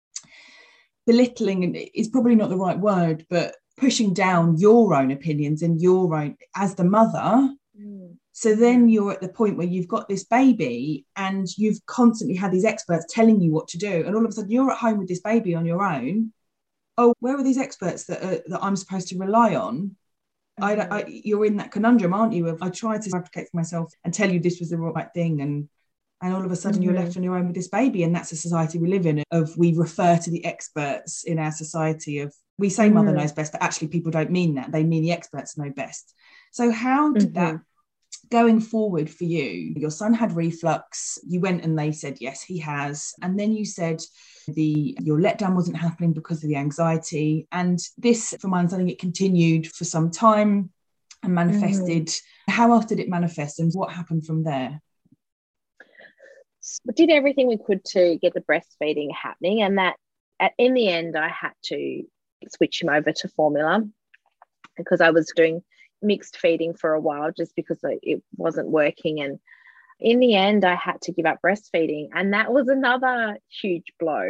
[SPEAKER 1] belittling is probably not the right word, but pushing down your own opinions and your own as the mother. Mm. So then you're at the point where you've got this baby and you've constantly had these experts telling you what to do, and all of a sudden you're at home with this baby on your own. Oh, where are these experts that are, that I'm supposed to rely on? Mm. I, I, you're in that conundrum, aren't you? Of I tried to advocate for myself and tell you this was the right thing, and and all of a sudden mm-hmm. you're left on your own with this baby. And that's a society we live in, of we refer to the experts in our society of, we say mm. mother knows best, but actually people don't mean that. They mean the experts know best. So how did mm-hmm. that, going forward for you, your son had reflux, you went and they said, yes, he has. And then you said the your letdown wasn't happening because of the anxiety. And this, from my understanding, it continued for some time and manifested. Mm. How else did it manifest and what happened from there?
[SPEAKER 2] We did everything we could to get the breastfeeding happening, and that at, in the end I had to switch him over to formula because I was doing mixed feeding for a while just because it wasn't working. And in the end I had to give up breastfeeding, and that was another huge blow.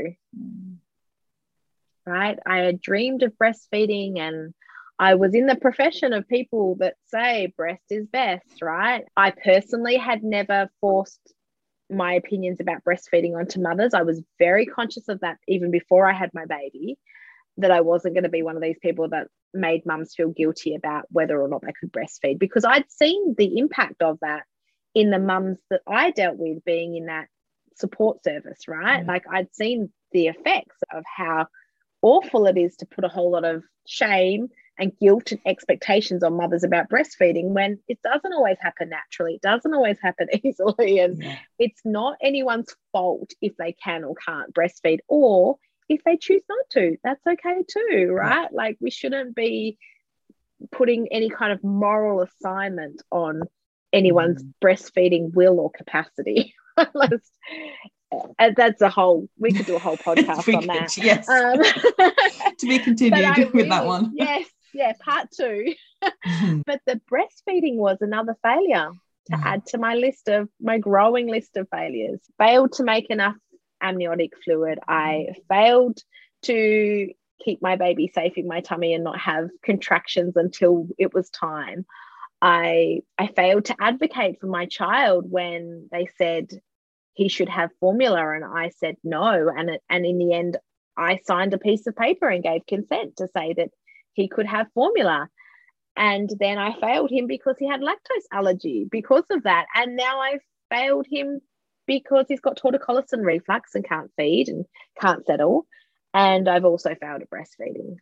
[SPEAKER 2] Right, I had dreamed of breastfeeding and I was in the profession of people that say breast is best, right? I personally had never forced my opinions about breastfeeding onto mothers. I was very conscious of that even before I had my baby, that I wasn't going to be one of these people that made mums feel guilty about whether or not they could breastfeed, because I'd seen the impact of that in the mums that I dealt with being in that support service, right? Mm. Like I'd seen the effects of how awful it is to put a whole lot of shame and guilt and expectations on mothers about breastfeeding when it doesn't always happen naturally. It doesn't always happen easily. And yeah. it's not anyone's fault if they can or can't breastfeed, or if they choose not to, that's okay too, right? Yeah. Like we shouldn't be putting any kind of moral assignment on anyone's mm. breastfeeding will or capacity. And that's a whole, we could do a whole podcast on that.
[SPEAKER 1] Could, yes. Um, to be continued with really, that one.
[SPEAKER 2] Yes, yeah, part two. Mm-hmm. But the breastfeeding was another failure to mm. add to my list of, my growing list of failures. Failed to make enough amniotic fluid. I failed to keep my baby safe in my tummy and not have contractions until it was time. I I failed to advocate for my child when they said he should have formula, and I said no. And it, and in the end, I signed a piece of paper and gave consent to say that he could have formula. And then I failed him because he had lactose allergy because of that. And now I failed him because he's got torticollis reflux and can't feed and can't settle. And I've also failed at breastfeeding.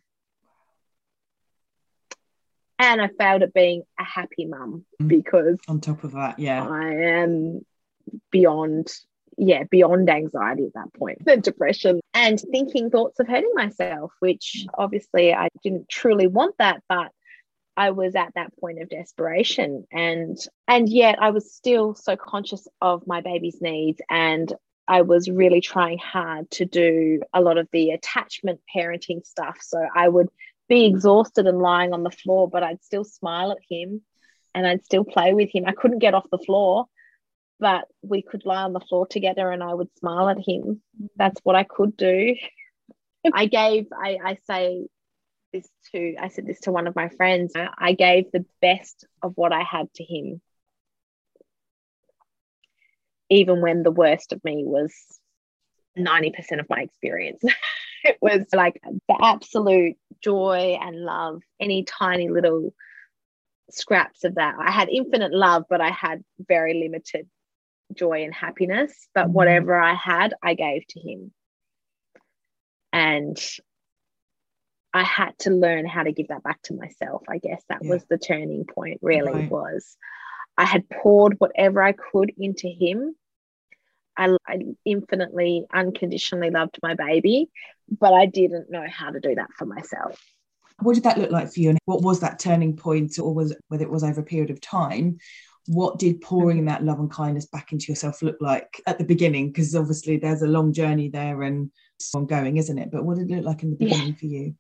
[SPEAKER 2] And I failed at being a happy mum because
[SPEAKER 1] on top of that, yeah,
[SPEAKER 2] I am beyond, yeah, beyond anxiety at that point, the depression and thinking thoughts of hurting myself, which obviously I didn't truly want that, but I was at that point of desperation. And and yet I was still so conscious of my baby's needs and I was really trying hard to do a lot of the attachment parenting stuff. So I would be exhausted and lying on the floor, but I'd still smile at him and I'd still play with him. I couldn't get off the floor, but we could lie on the floor together and I would smile at him. That's what I could do. I gave, I, I say this to, I said this to one of my friends, I gave the best of what I had to him, even when the worst of me was ninety percent of my experience. It was like the absolute joy and love, any tiny little scraps of that. I had infinite love, but I had very limited joy and happiness. But
[SPEAKER 1] Mm-hmm.
[SPEAKER 2] whatever I had, I gave to him. And I had to learn how to give that back to myself. I guess that
[SPEAKER 1] Yeah.
[SPEAKER 2] was the turning point, really,
[SPEAKER 1] Right.
[SPEAKER 2] was I had poured whatever I could into him. I, I infinitely, unconditionally loved my baby, but I didn't know how to do that for myself.
[SPEAKER 1] What did that look like for you? And what was that turning point, or was whether it was over a period of time? What did pouring
[SPEAKER 2] Mm-hmm.
[SPEAKER 1] that love and kindness back into yourself look like at the beginning? Because obviously there's a long journey there and it's ongoing, isn't it? But what did it look like in the beginning
[SPEAKER 2] Yeah.
[SPEAKER 1] for you?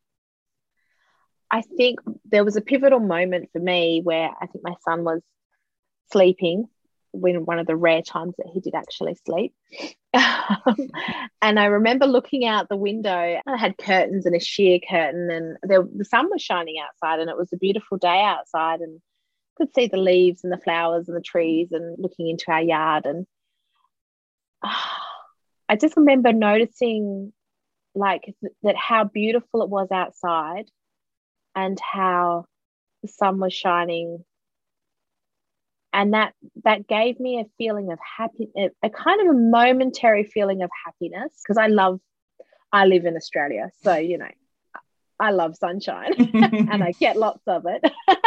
[SPEAKER 2] I think there was a pivotal moment for me where I think my son was sleeping, when one of the rare times that he did actually sleep. And I remember looking out the window. I had curtains and a sheer curtain, and there, the sun was shining outside, and it was a beautiful day outside, and could see the leaves and the flowers and the trees, and looking into our yard. And uh, I just remember noticing like th- that how beautiful it was outside and how the sun was shining. And that that gave me a feeling of happy, a, a kind of a momentary feeling of happiness, because I love, I live in Australia, so you know, I love sunshine and I get lots of it.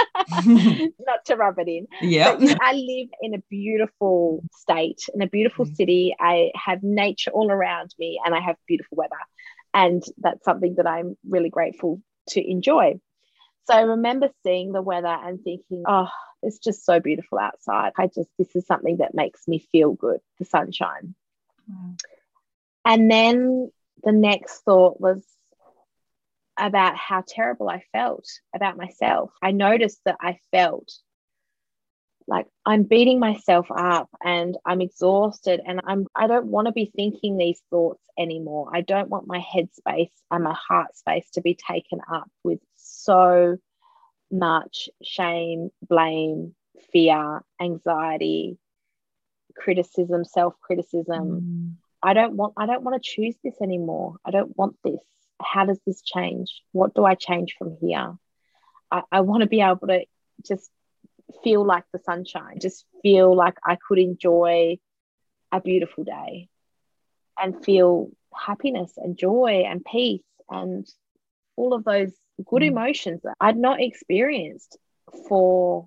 [SPEAKER 2] Not to rub it in,
[SPEAKER 1] Yeah.
[SPEAKER 2] but I live in a beautiful state, in a beautiful
[SPEAKER 1] Mm.
[SPEAKER 2] city. I have nature all around me, and I have beautiful weather, and that's something that I'm really grateful to enjoy. So I remember seeing the weather and thinking, oh, it's just so beautiful outside. I just, this is something that makes me feel good, the sunshine.
[SPEAKER 1] Wow.
[SPEAKER 2] And then the next thought was about how terrible I felt about myself. I noticed that I felt like I'm beating myself up and I'm exhausted, and I'm, I don't want to be thinking these thoughts anymore. I don't want my headspace and my heart space to be taken up with so much shame, blame, fear, anxiety, criticism, self-criticism.
[SPEAKER 1] Mm.
[SPEAKER 2] I don't want I don't want to choose this anymore. I don't want this. How does this change? What do I change from here? I, I want to be able to just feel like the sunshine, just feel like I could enjoy a beautiful day and feel happiness and joy and peace and all of those good
[SPEAKER 1] Mm.
[SPEAKER 2] emotions that I'd not experienced for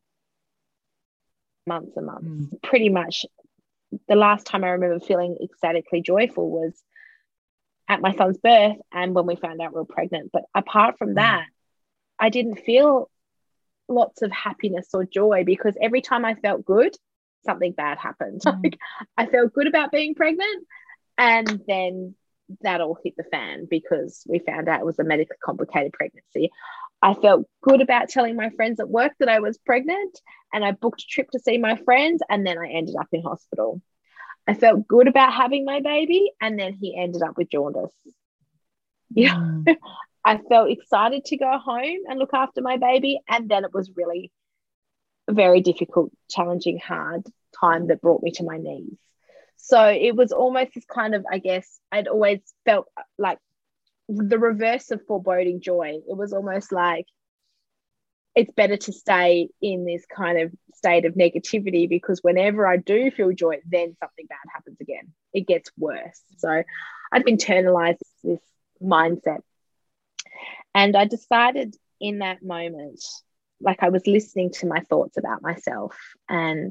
[SPEAKER 2] months and months.
[SPEAKER 1] Mm.
[SPEAKER 2] Pretty much the last time I remember feeling ecstatically joyful was at my son's birth and when we found out we were pregnant. But apart from
[SPEAKER 1] Wow.
[SPEAKER 2] that, I didn't feel lots of happiness or joy, because every time I felt good, something bad happened.
[SPEAKER 1] Mm.
[SPEAKER 2] Like, I felt good about being pregnant, and then that all hit the fan because we found out it was a medically complicated pregnancy. I felt good about telling my friends at work that I was pregnant, and I booked a trip to see my friends, and then I ended up in hospital. I felt good about having my baby, and then he ended up with jaundice. Yeah.
[SPEAKER 1] Mm.
[SPEAKER 2] I felt excited to go home and look after my baby, and then it was really a very difficult, challenging, hard time that brought me to my knees. So it was almost this kind of, I guess, I'd always felt like the reverse of foreboding joy. It was almost like it's better to stay in this kind of state of negativity, because whenever I do feel joy, then something bad happens again. It gets worse. So I'd internalized this mindset. And I decided in that moment, like I was listening to my thoughts about myself, and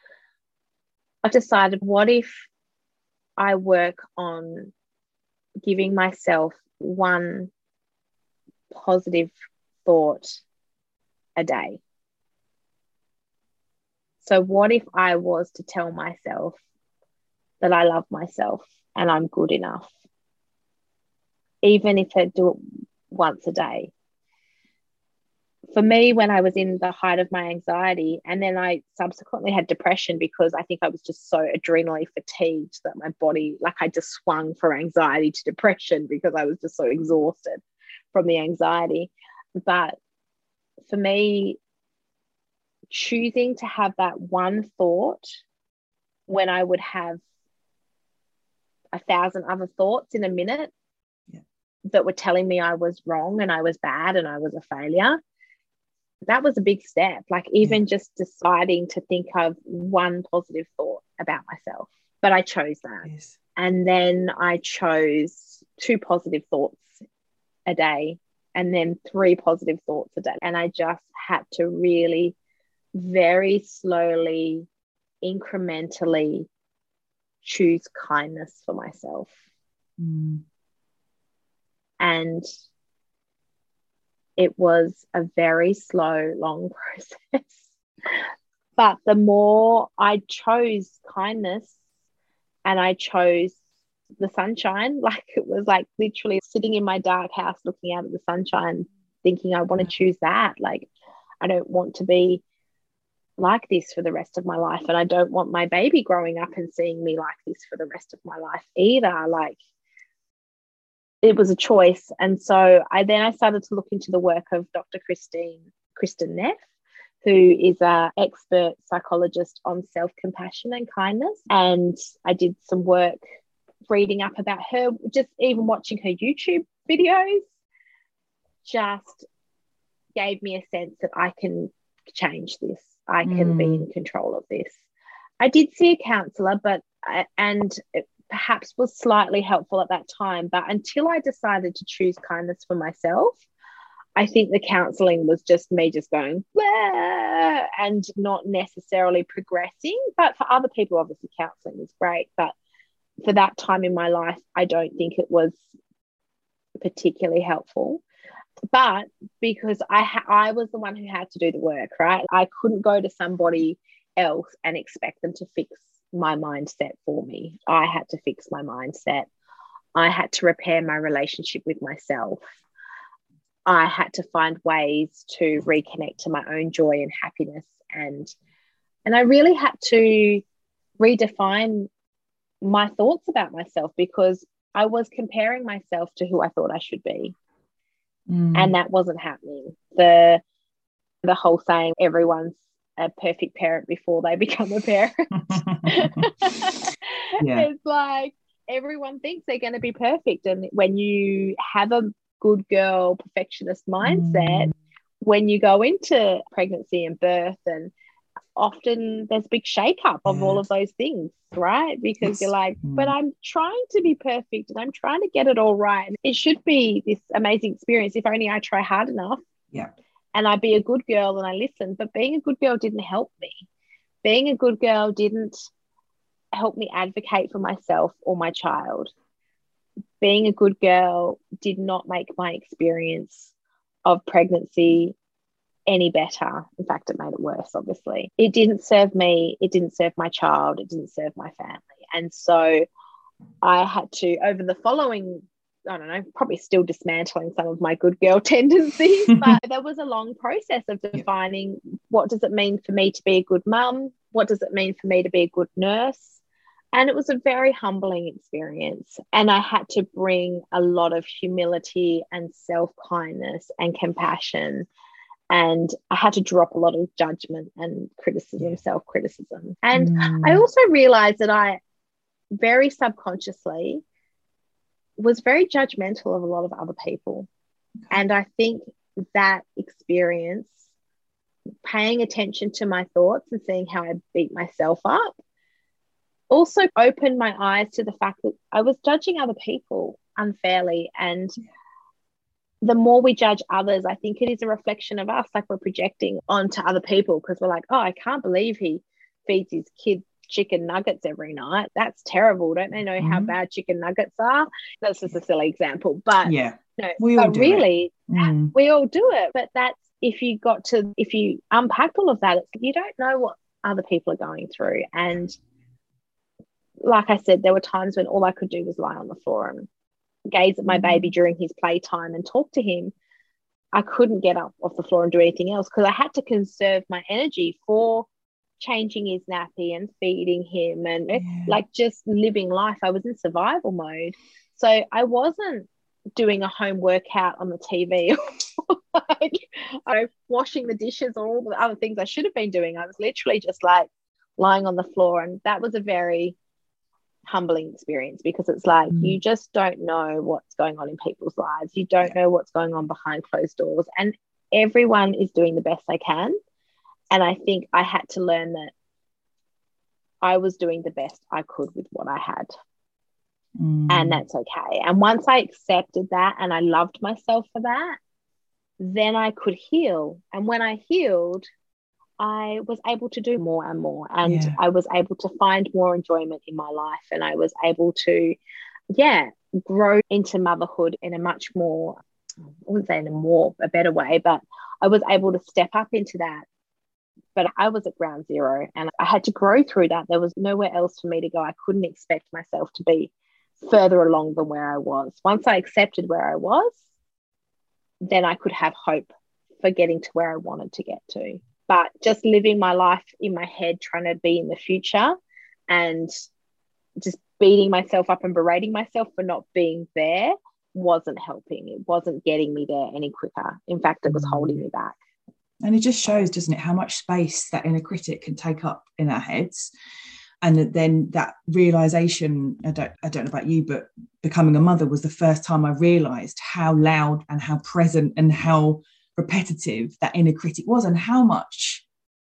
[SPEAKER 2] I decided, what if I work on giving myself one positive thought a day? So what if I was to tell myself that I love myself and I'm good enough, even if I do it once a day. For me, when I was in the height of my anxiety, and then I subsequently had depression because I think I was just so adrenally fatigued that my body, like I just swung from anxiety to depression because I was just so exhausted from the anxiety. But for me, choosing to have that one thought when I would have a thousand other thoughts in a minute yeah. that were telling me I was wrong and I was bad and I was a failure, that was a big step. Like even yeah. just deciding to think of one positive thought about myself. But I chose that. Yes. And then I chose two positive thoughts a day and then three positive thoughts a day. And I just had to really very slowly, incrementally choose kindness for myself. Mm. And it was a very slow, long process. But the more I chose kindness and I chose the sunshine, like it was like literally sitting in my dark house looking out at the sunshine, thinking I want to choose that. Like I don't want to be like this for the rest of my life. And I don't want my baby growing up and seeing me like this for the rest of my life either. Like it was a choice. And so I then I started to look into the work of Doctor Christine, Kristen Neff, who is an expert psychologist on self-compassion and kindness. And I did some work reading up about her, just even watching her YouTube videos just gave me a sense that I can change this. I can mm. be in control of this. I did see a counsellor, but I, and it perhaps was slightly helpful at that time. But until I decided to choose kindness for myself, I think the counselling was just me just going, Wah! And not necessarily progressing. But for other people, obviously counselling was great. But for that time in my life, I don't think it was particularly helpful. But because I ha- I was the one who had to do the work, right? I couldn't go to somebody else and expect them to fix my mindset for me. I had to fix my mindset. I had to repair my relationship with myself. I had to find ways to reconnect to my own joy and happiness. And, and I really had to redefine my thoughts about myself because I was comparing myself to who I thought I should be. Mm. And that wasn't happening. The the whole saying, everyone's a perfect parent before they become a parent. Yeah. It's like everyone thinks they're going to be perfect. And when you have a good girl perfectionist mindset, mm. when you go into pregnancy and birth, and often there's a big shake-up of yeah. all of those things, right? Because it's, you're like, mm. but I'm trying to be perfect and I'm trying to get it all right. And it should be this amazing experience if only I try hard enough.
[SPEAKER 1] Yeah.
[SPEAKER 2] And I be a good girl and I listen. But being a good girl didn't help me. Being a good girl didn't help me advocate for myself or my child. Being a good girl did not make my experience of pregnancy any better. In fact, it made it worse, obviously. It didn't serve me. It didn't serve my child. It didn't serve my family. And so I had to, over the following, I don't know, probably still dismantling some of my good girl tendencies, but there was a long process of defining yeah. what does it mean for me to be a good mum? What does it mean for me to be a good nurse? And it was a very humbling experience. And I had to bring a lot of humility and self-kindness and compassion. And I had to drop a lot of judgment and criticism, yeah. self-criticism. And mm. I also realized that I very subconsciously was very judgmental of a lot of other people. Okay. And I think that experience, paying attention to my thoughts and seeing how I beat myself up, also opened my eyes to the fact that I was judging other people unfairly. And the more we judge others, I think it is a reflection of us, like we're projecting onto other people because we're like, oh, I can't believe he feeds his kids chicken nuggets every night. That's terrible. Don't they know mm-hmm. how bad chicken nuggets are? That's just a silly example. But
[SPEAKER 1] yeah,
[SPEAKER 2] no,
[SPEAKER 1] we all
[SPEAKER 2] but
[SPEAKER 1] do
[SPEAKER 2] really,
[SPEAKER 1] it. Mm.
[SPEAKER 2] we all do it. But that's if you got to, if you unpack all of that, it's, you don't know what other people are going through. And like I said, there were times when all I could do was lie on the floor and gaze at my
[SPEAKER 1] Mm.
[SPEAKER 2] baby during his playtime and talk to him. I couldn't get up off the floor and do anything else because I had to conserve my energy for changing his nappy and feeding him and
[SPEAKER 1] Yeah.
[SPEAKER 2] like just living life. I was in survival mode. So I wasn't doing a home workout on the T V like I washing the dishes or all the other things I should have been doing. I was literally just like lying on the floor, and that was a very humbling experience because it's like mm. you just don't know what's going on in people's lives. You don't know what's going on behind closed doors, and everyone is doing the best they can. And I think I had to learn that I was doing the best I could with what I had. Mm. And that's okay. And once I accepted that and I loved myself for that, then I could heal. And when I healed, I was able to do more and more. And yeah. I was able to find more enjoyment in my life. And I was able to, yeah, grow into motherhood in a much more, I wouldn't say in a more, a better way, but I was able to step up into that. But I was at ground zero and I had to grow through that. There was nowhere else for me to go. I couldn't expect myself to be further along than where I was. Once I accepted where I was, then I could have hope for getting to where I wanted to get to. But just living my life in my head, trying to be in the future and just beating myself up and berating myself for not being there wasn't helping. It wasn't getting me there any quicker. In fact, it was holding me back.
[SPEAKER 1] And it just shows, doesn't it, how much space that inner critic can take up in our heads. And then that realization, I don't, I don't know about you, but becoming a mother was the first time I realized how loud and how present and how repetitive that inner critic was, and how much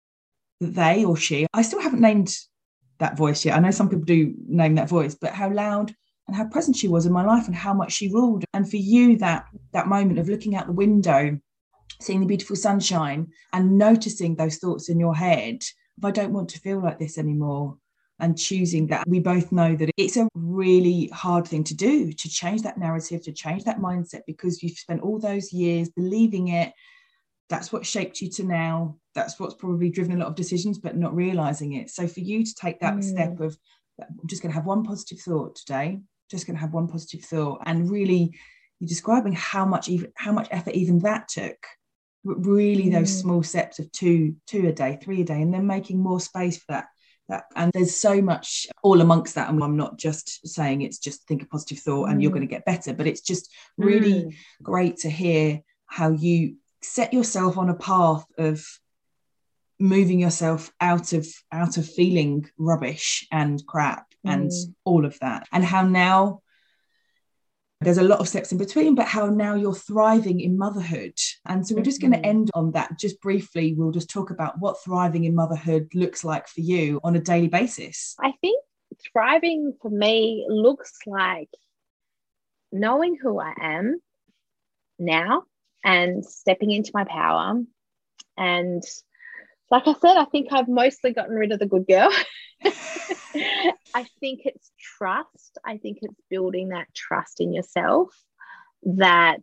[SPEAKER 1] they or she, I still haven't named that voice yet. I know some people do name that voice, but how loud and how present she was in my life and how much she ruled. And for you, that that moment of looking out the window, seeing the beautiful sunshine and noticing those thoughts in your head, I don't want to feel like this anymore, and choosing that. We both know that it's a really hard thing to do, to change that narrative, to change that mindset, because you've spent all those years believing it. That's what shaped you to now. That's what's probably driven a lot of decisions, but not realizing it. So for you to take that mm. step of, I'm just going to have one positive thought today, just going to have one positive thought, and really you're describing how much even how much effort even that took. Really, mm. those small steps of two, two a day, three a day, and then making more space for that. That, and there's so much all amongst that, and I'm not just saying it's just think a positive thought and mm. you're going to get better, but it's just really mm. great to hear how you set yourself on a path of moving yourself out of out of feeling rubbish and crap mm. and all of that, and how now there's a lot of steps in between, but how now you're thriving in motherhood. And so we're just going to end on that. Just briefly, we'll just talk about what thriving in motherhood looks like for you on a daily basis.
[SPEAKER 2] I think thriving for me looks like knowing who I am now and stepping into my power. And like I said, I think I've mostly gotten rid of the good girl. I think it's trust. I think it's building that trust in yourself that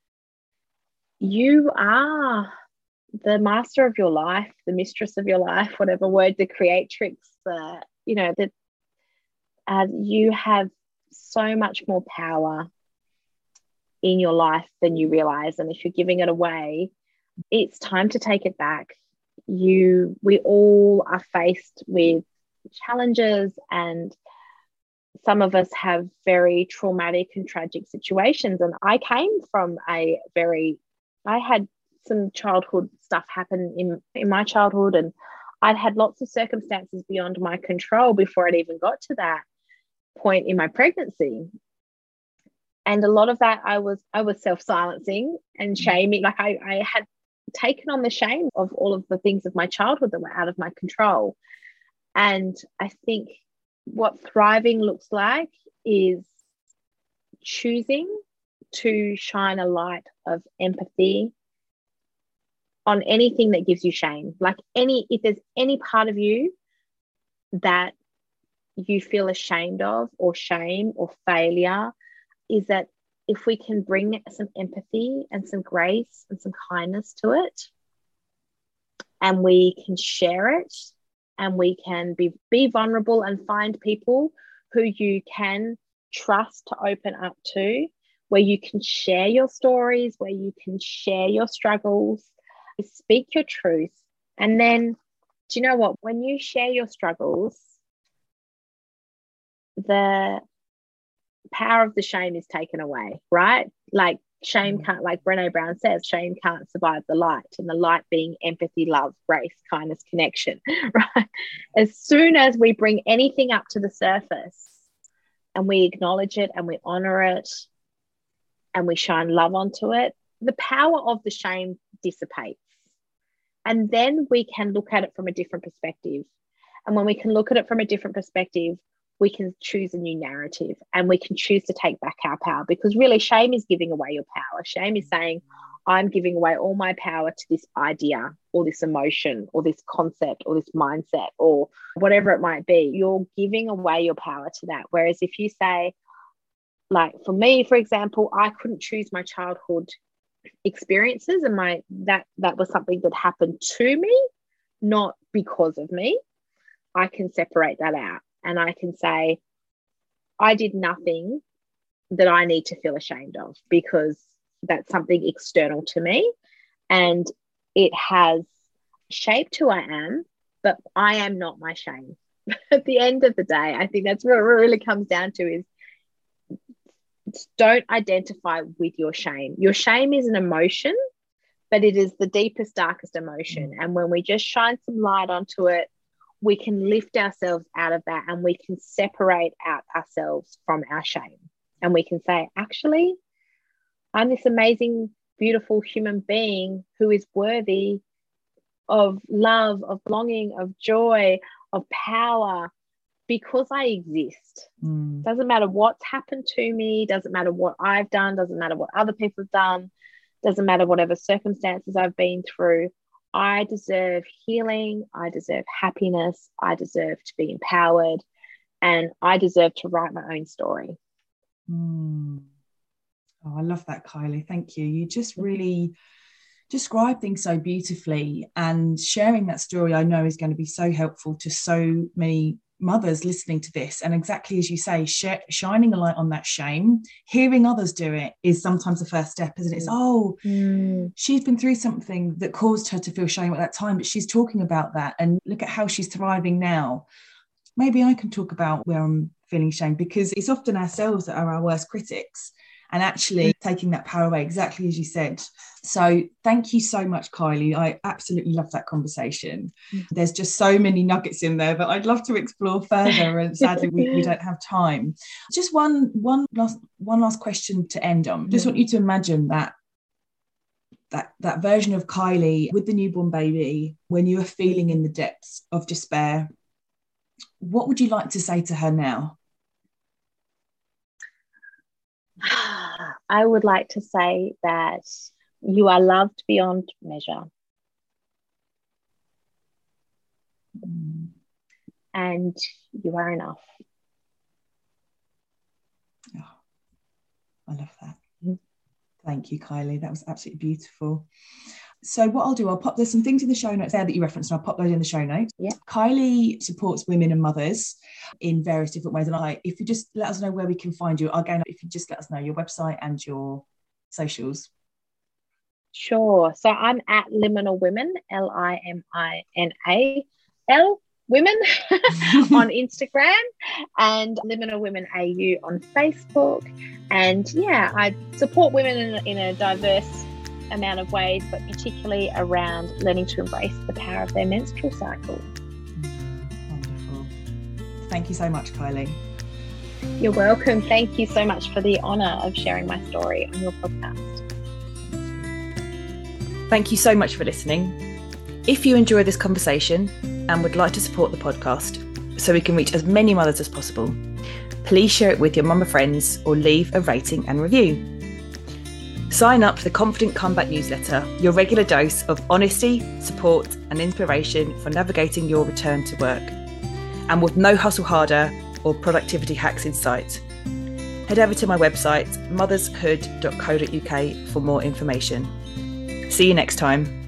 [SPEAKER 2] you are the master of your life, the mistress of your life, whatever word, the creatrix, the, you know, that uh, you have so much more power in your life than you realize. And if you're giving it away, it's time to take it back. You, we all are faced with challenges, and some of us have very traumatic and tragic situations. And I came from a very, I had some childhood stuff happen in, in my childhood, and I'd had lots of circumstances beyond my control before I'd even got to that point in my pregnancy. And a lot of that I was I was self-silencing and shaming. Like I, I had taken on the shame of all of the things of my childhood that were out of my control. And I think what thriving looks like is choosing to shine a light of empathy on anything that gives you shame. Like any, if there's any part of you that you feel ashamed of, or shame or failure, is that if we can bring some empathy and some grace and some kindness to it, and we can share it, and we can be, be vulnerable and find people who you can trust to open up to, where you can share your stories, where you can share your struggles, speak your truth. And then, do you know what? When you share your struggles, the power of the shame is taken away, right? Like shame can't, like Brené Brown says, shame can't survive the light, and the light being empathy, love, grace, kindness, connection, right? As soon as we bring anything up to the surface and we acknowledge it and we honor it and we shine love onto it, the power of the shame dissipates. And then we can look at it from a different perspective. And when we can look at it from a different perspective, we can choose a new narrative and we can choose to take back our power, because really shame is giving away your power. Shame is saying, I'm giving away all my power to this idea or this emotion or this concept or this mindset or whatever it might be. You're giving away your power to that. Whereas if you say, like for me, for example, I couldn't choose my childhood experiences, and my that that was something that happened to me, not because of me. I can separate that out. And I can say, I did nothing that I need to feel ashamed of, because that's something external to me. And it has shaped who I am, but I am not my shame. At the end of the day, I think that's what it really comes down to is don't identify with your shame. Your shame is an emotion, but it is the deepest, darkest emotion. And when we just shine some light onto it, we can lift ourselves out of that, and we can separate out ourselves from our shame. And we can say, actually, I'm this amazing, beautiful human being who is worthy of love, of belonging, of joy, of power, because I exist. Mm. Doesn't matter what's happened to me, doesn't matter what I've done, doesn't matter what other people have done, doesn't matter whatever circumstances I've been through. I deserve healing, I deserve happiness, I deserve to be empowered, and I deserve to write my own story.
[SPEAKER 3] Mm. Oh, I love that, Kylie. Thank you. You just really describe things so beautifully, and sharing that story I know is going to be so helpful to so many mothers listening to this. And exactly as you say, sh- shining a light on that shame, hearing others do it is sometimes the first step, isn't it? It's, oh, mm. she's been through something that caused her to feel shame at that time, but she's talking about that, and look at how she's thriving now. Maybe I can talk about where I'm feeling shame, because it's often ourselves that are our worst critics, and actually taking that power away, exactly as you said. So thank you so much, Kylie. I absolutely love that conversation. There's just so many nuggets in there that I'd love to explore further, and sadly we, we don't have time. Just one one last one last question to end on. Just want you to imagine that that that version of Kylie with the newborn baby, when you are feeling in the depths of despair. What would you like to say to her now?
[SPEAKER 2] I would like to say that you are loved beyond measure. Mm. And you are enough.
[SPEAKER 3] Oh, I love that. Mm. Thank you, Kylie. That was absolutely beautiful. So what I'll do, I'll pop, there's some things in the show notes there that you referenced, and I'll pop those in the show notes.
[SPEAKER 2] Yeah.
[SPEAKER 3] Kylie supports women and mothers in various different ways. And I, if you just let us know where we can find you, again, if you just let us know your website and your socials.
[SPEAKER 2] Sure. So I'm at Liminal Women, L I M I N A L Women on Instagram, and Liminal Women A U on Facebook. And yeah, I support women in, in a diverse amount of ways, but particularly around learning to embrace the power of their menstrual cycle.
[SPEAKER 3] Wonderful. Thank you so much, Kylie.
[SPEAKER 2] You're welcome. Thank you so much for the honour of sharing my story on your podcast.
[SPEAKER 1] Thank you so much for listening. If you enjoy this conversation and would like to support the podcast so we can reach as many mothers as possible, please share it with your mama friends or leave a rating and review. Sign up for the Confident Comeback newsletter, your regular dose of honesty, support and inspiration for navigating your return to work. And with no hustle harder or productivity hacks in sight. Head over to my website, mothershood dot co dot uk for more information. See you next time.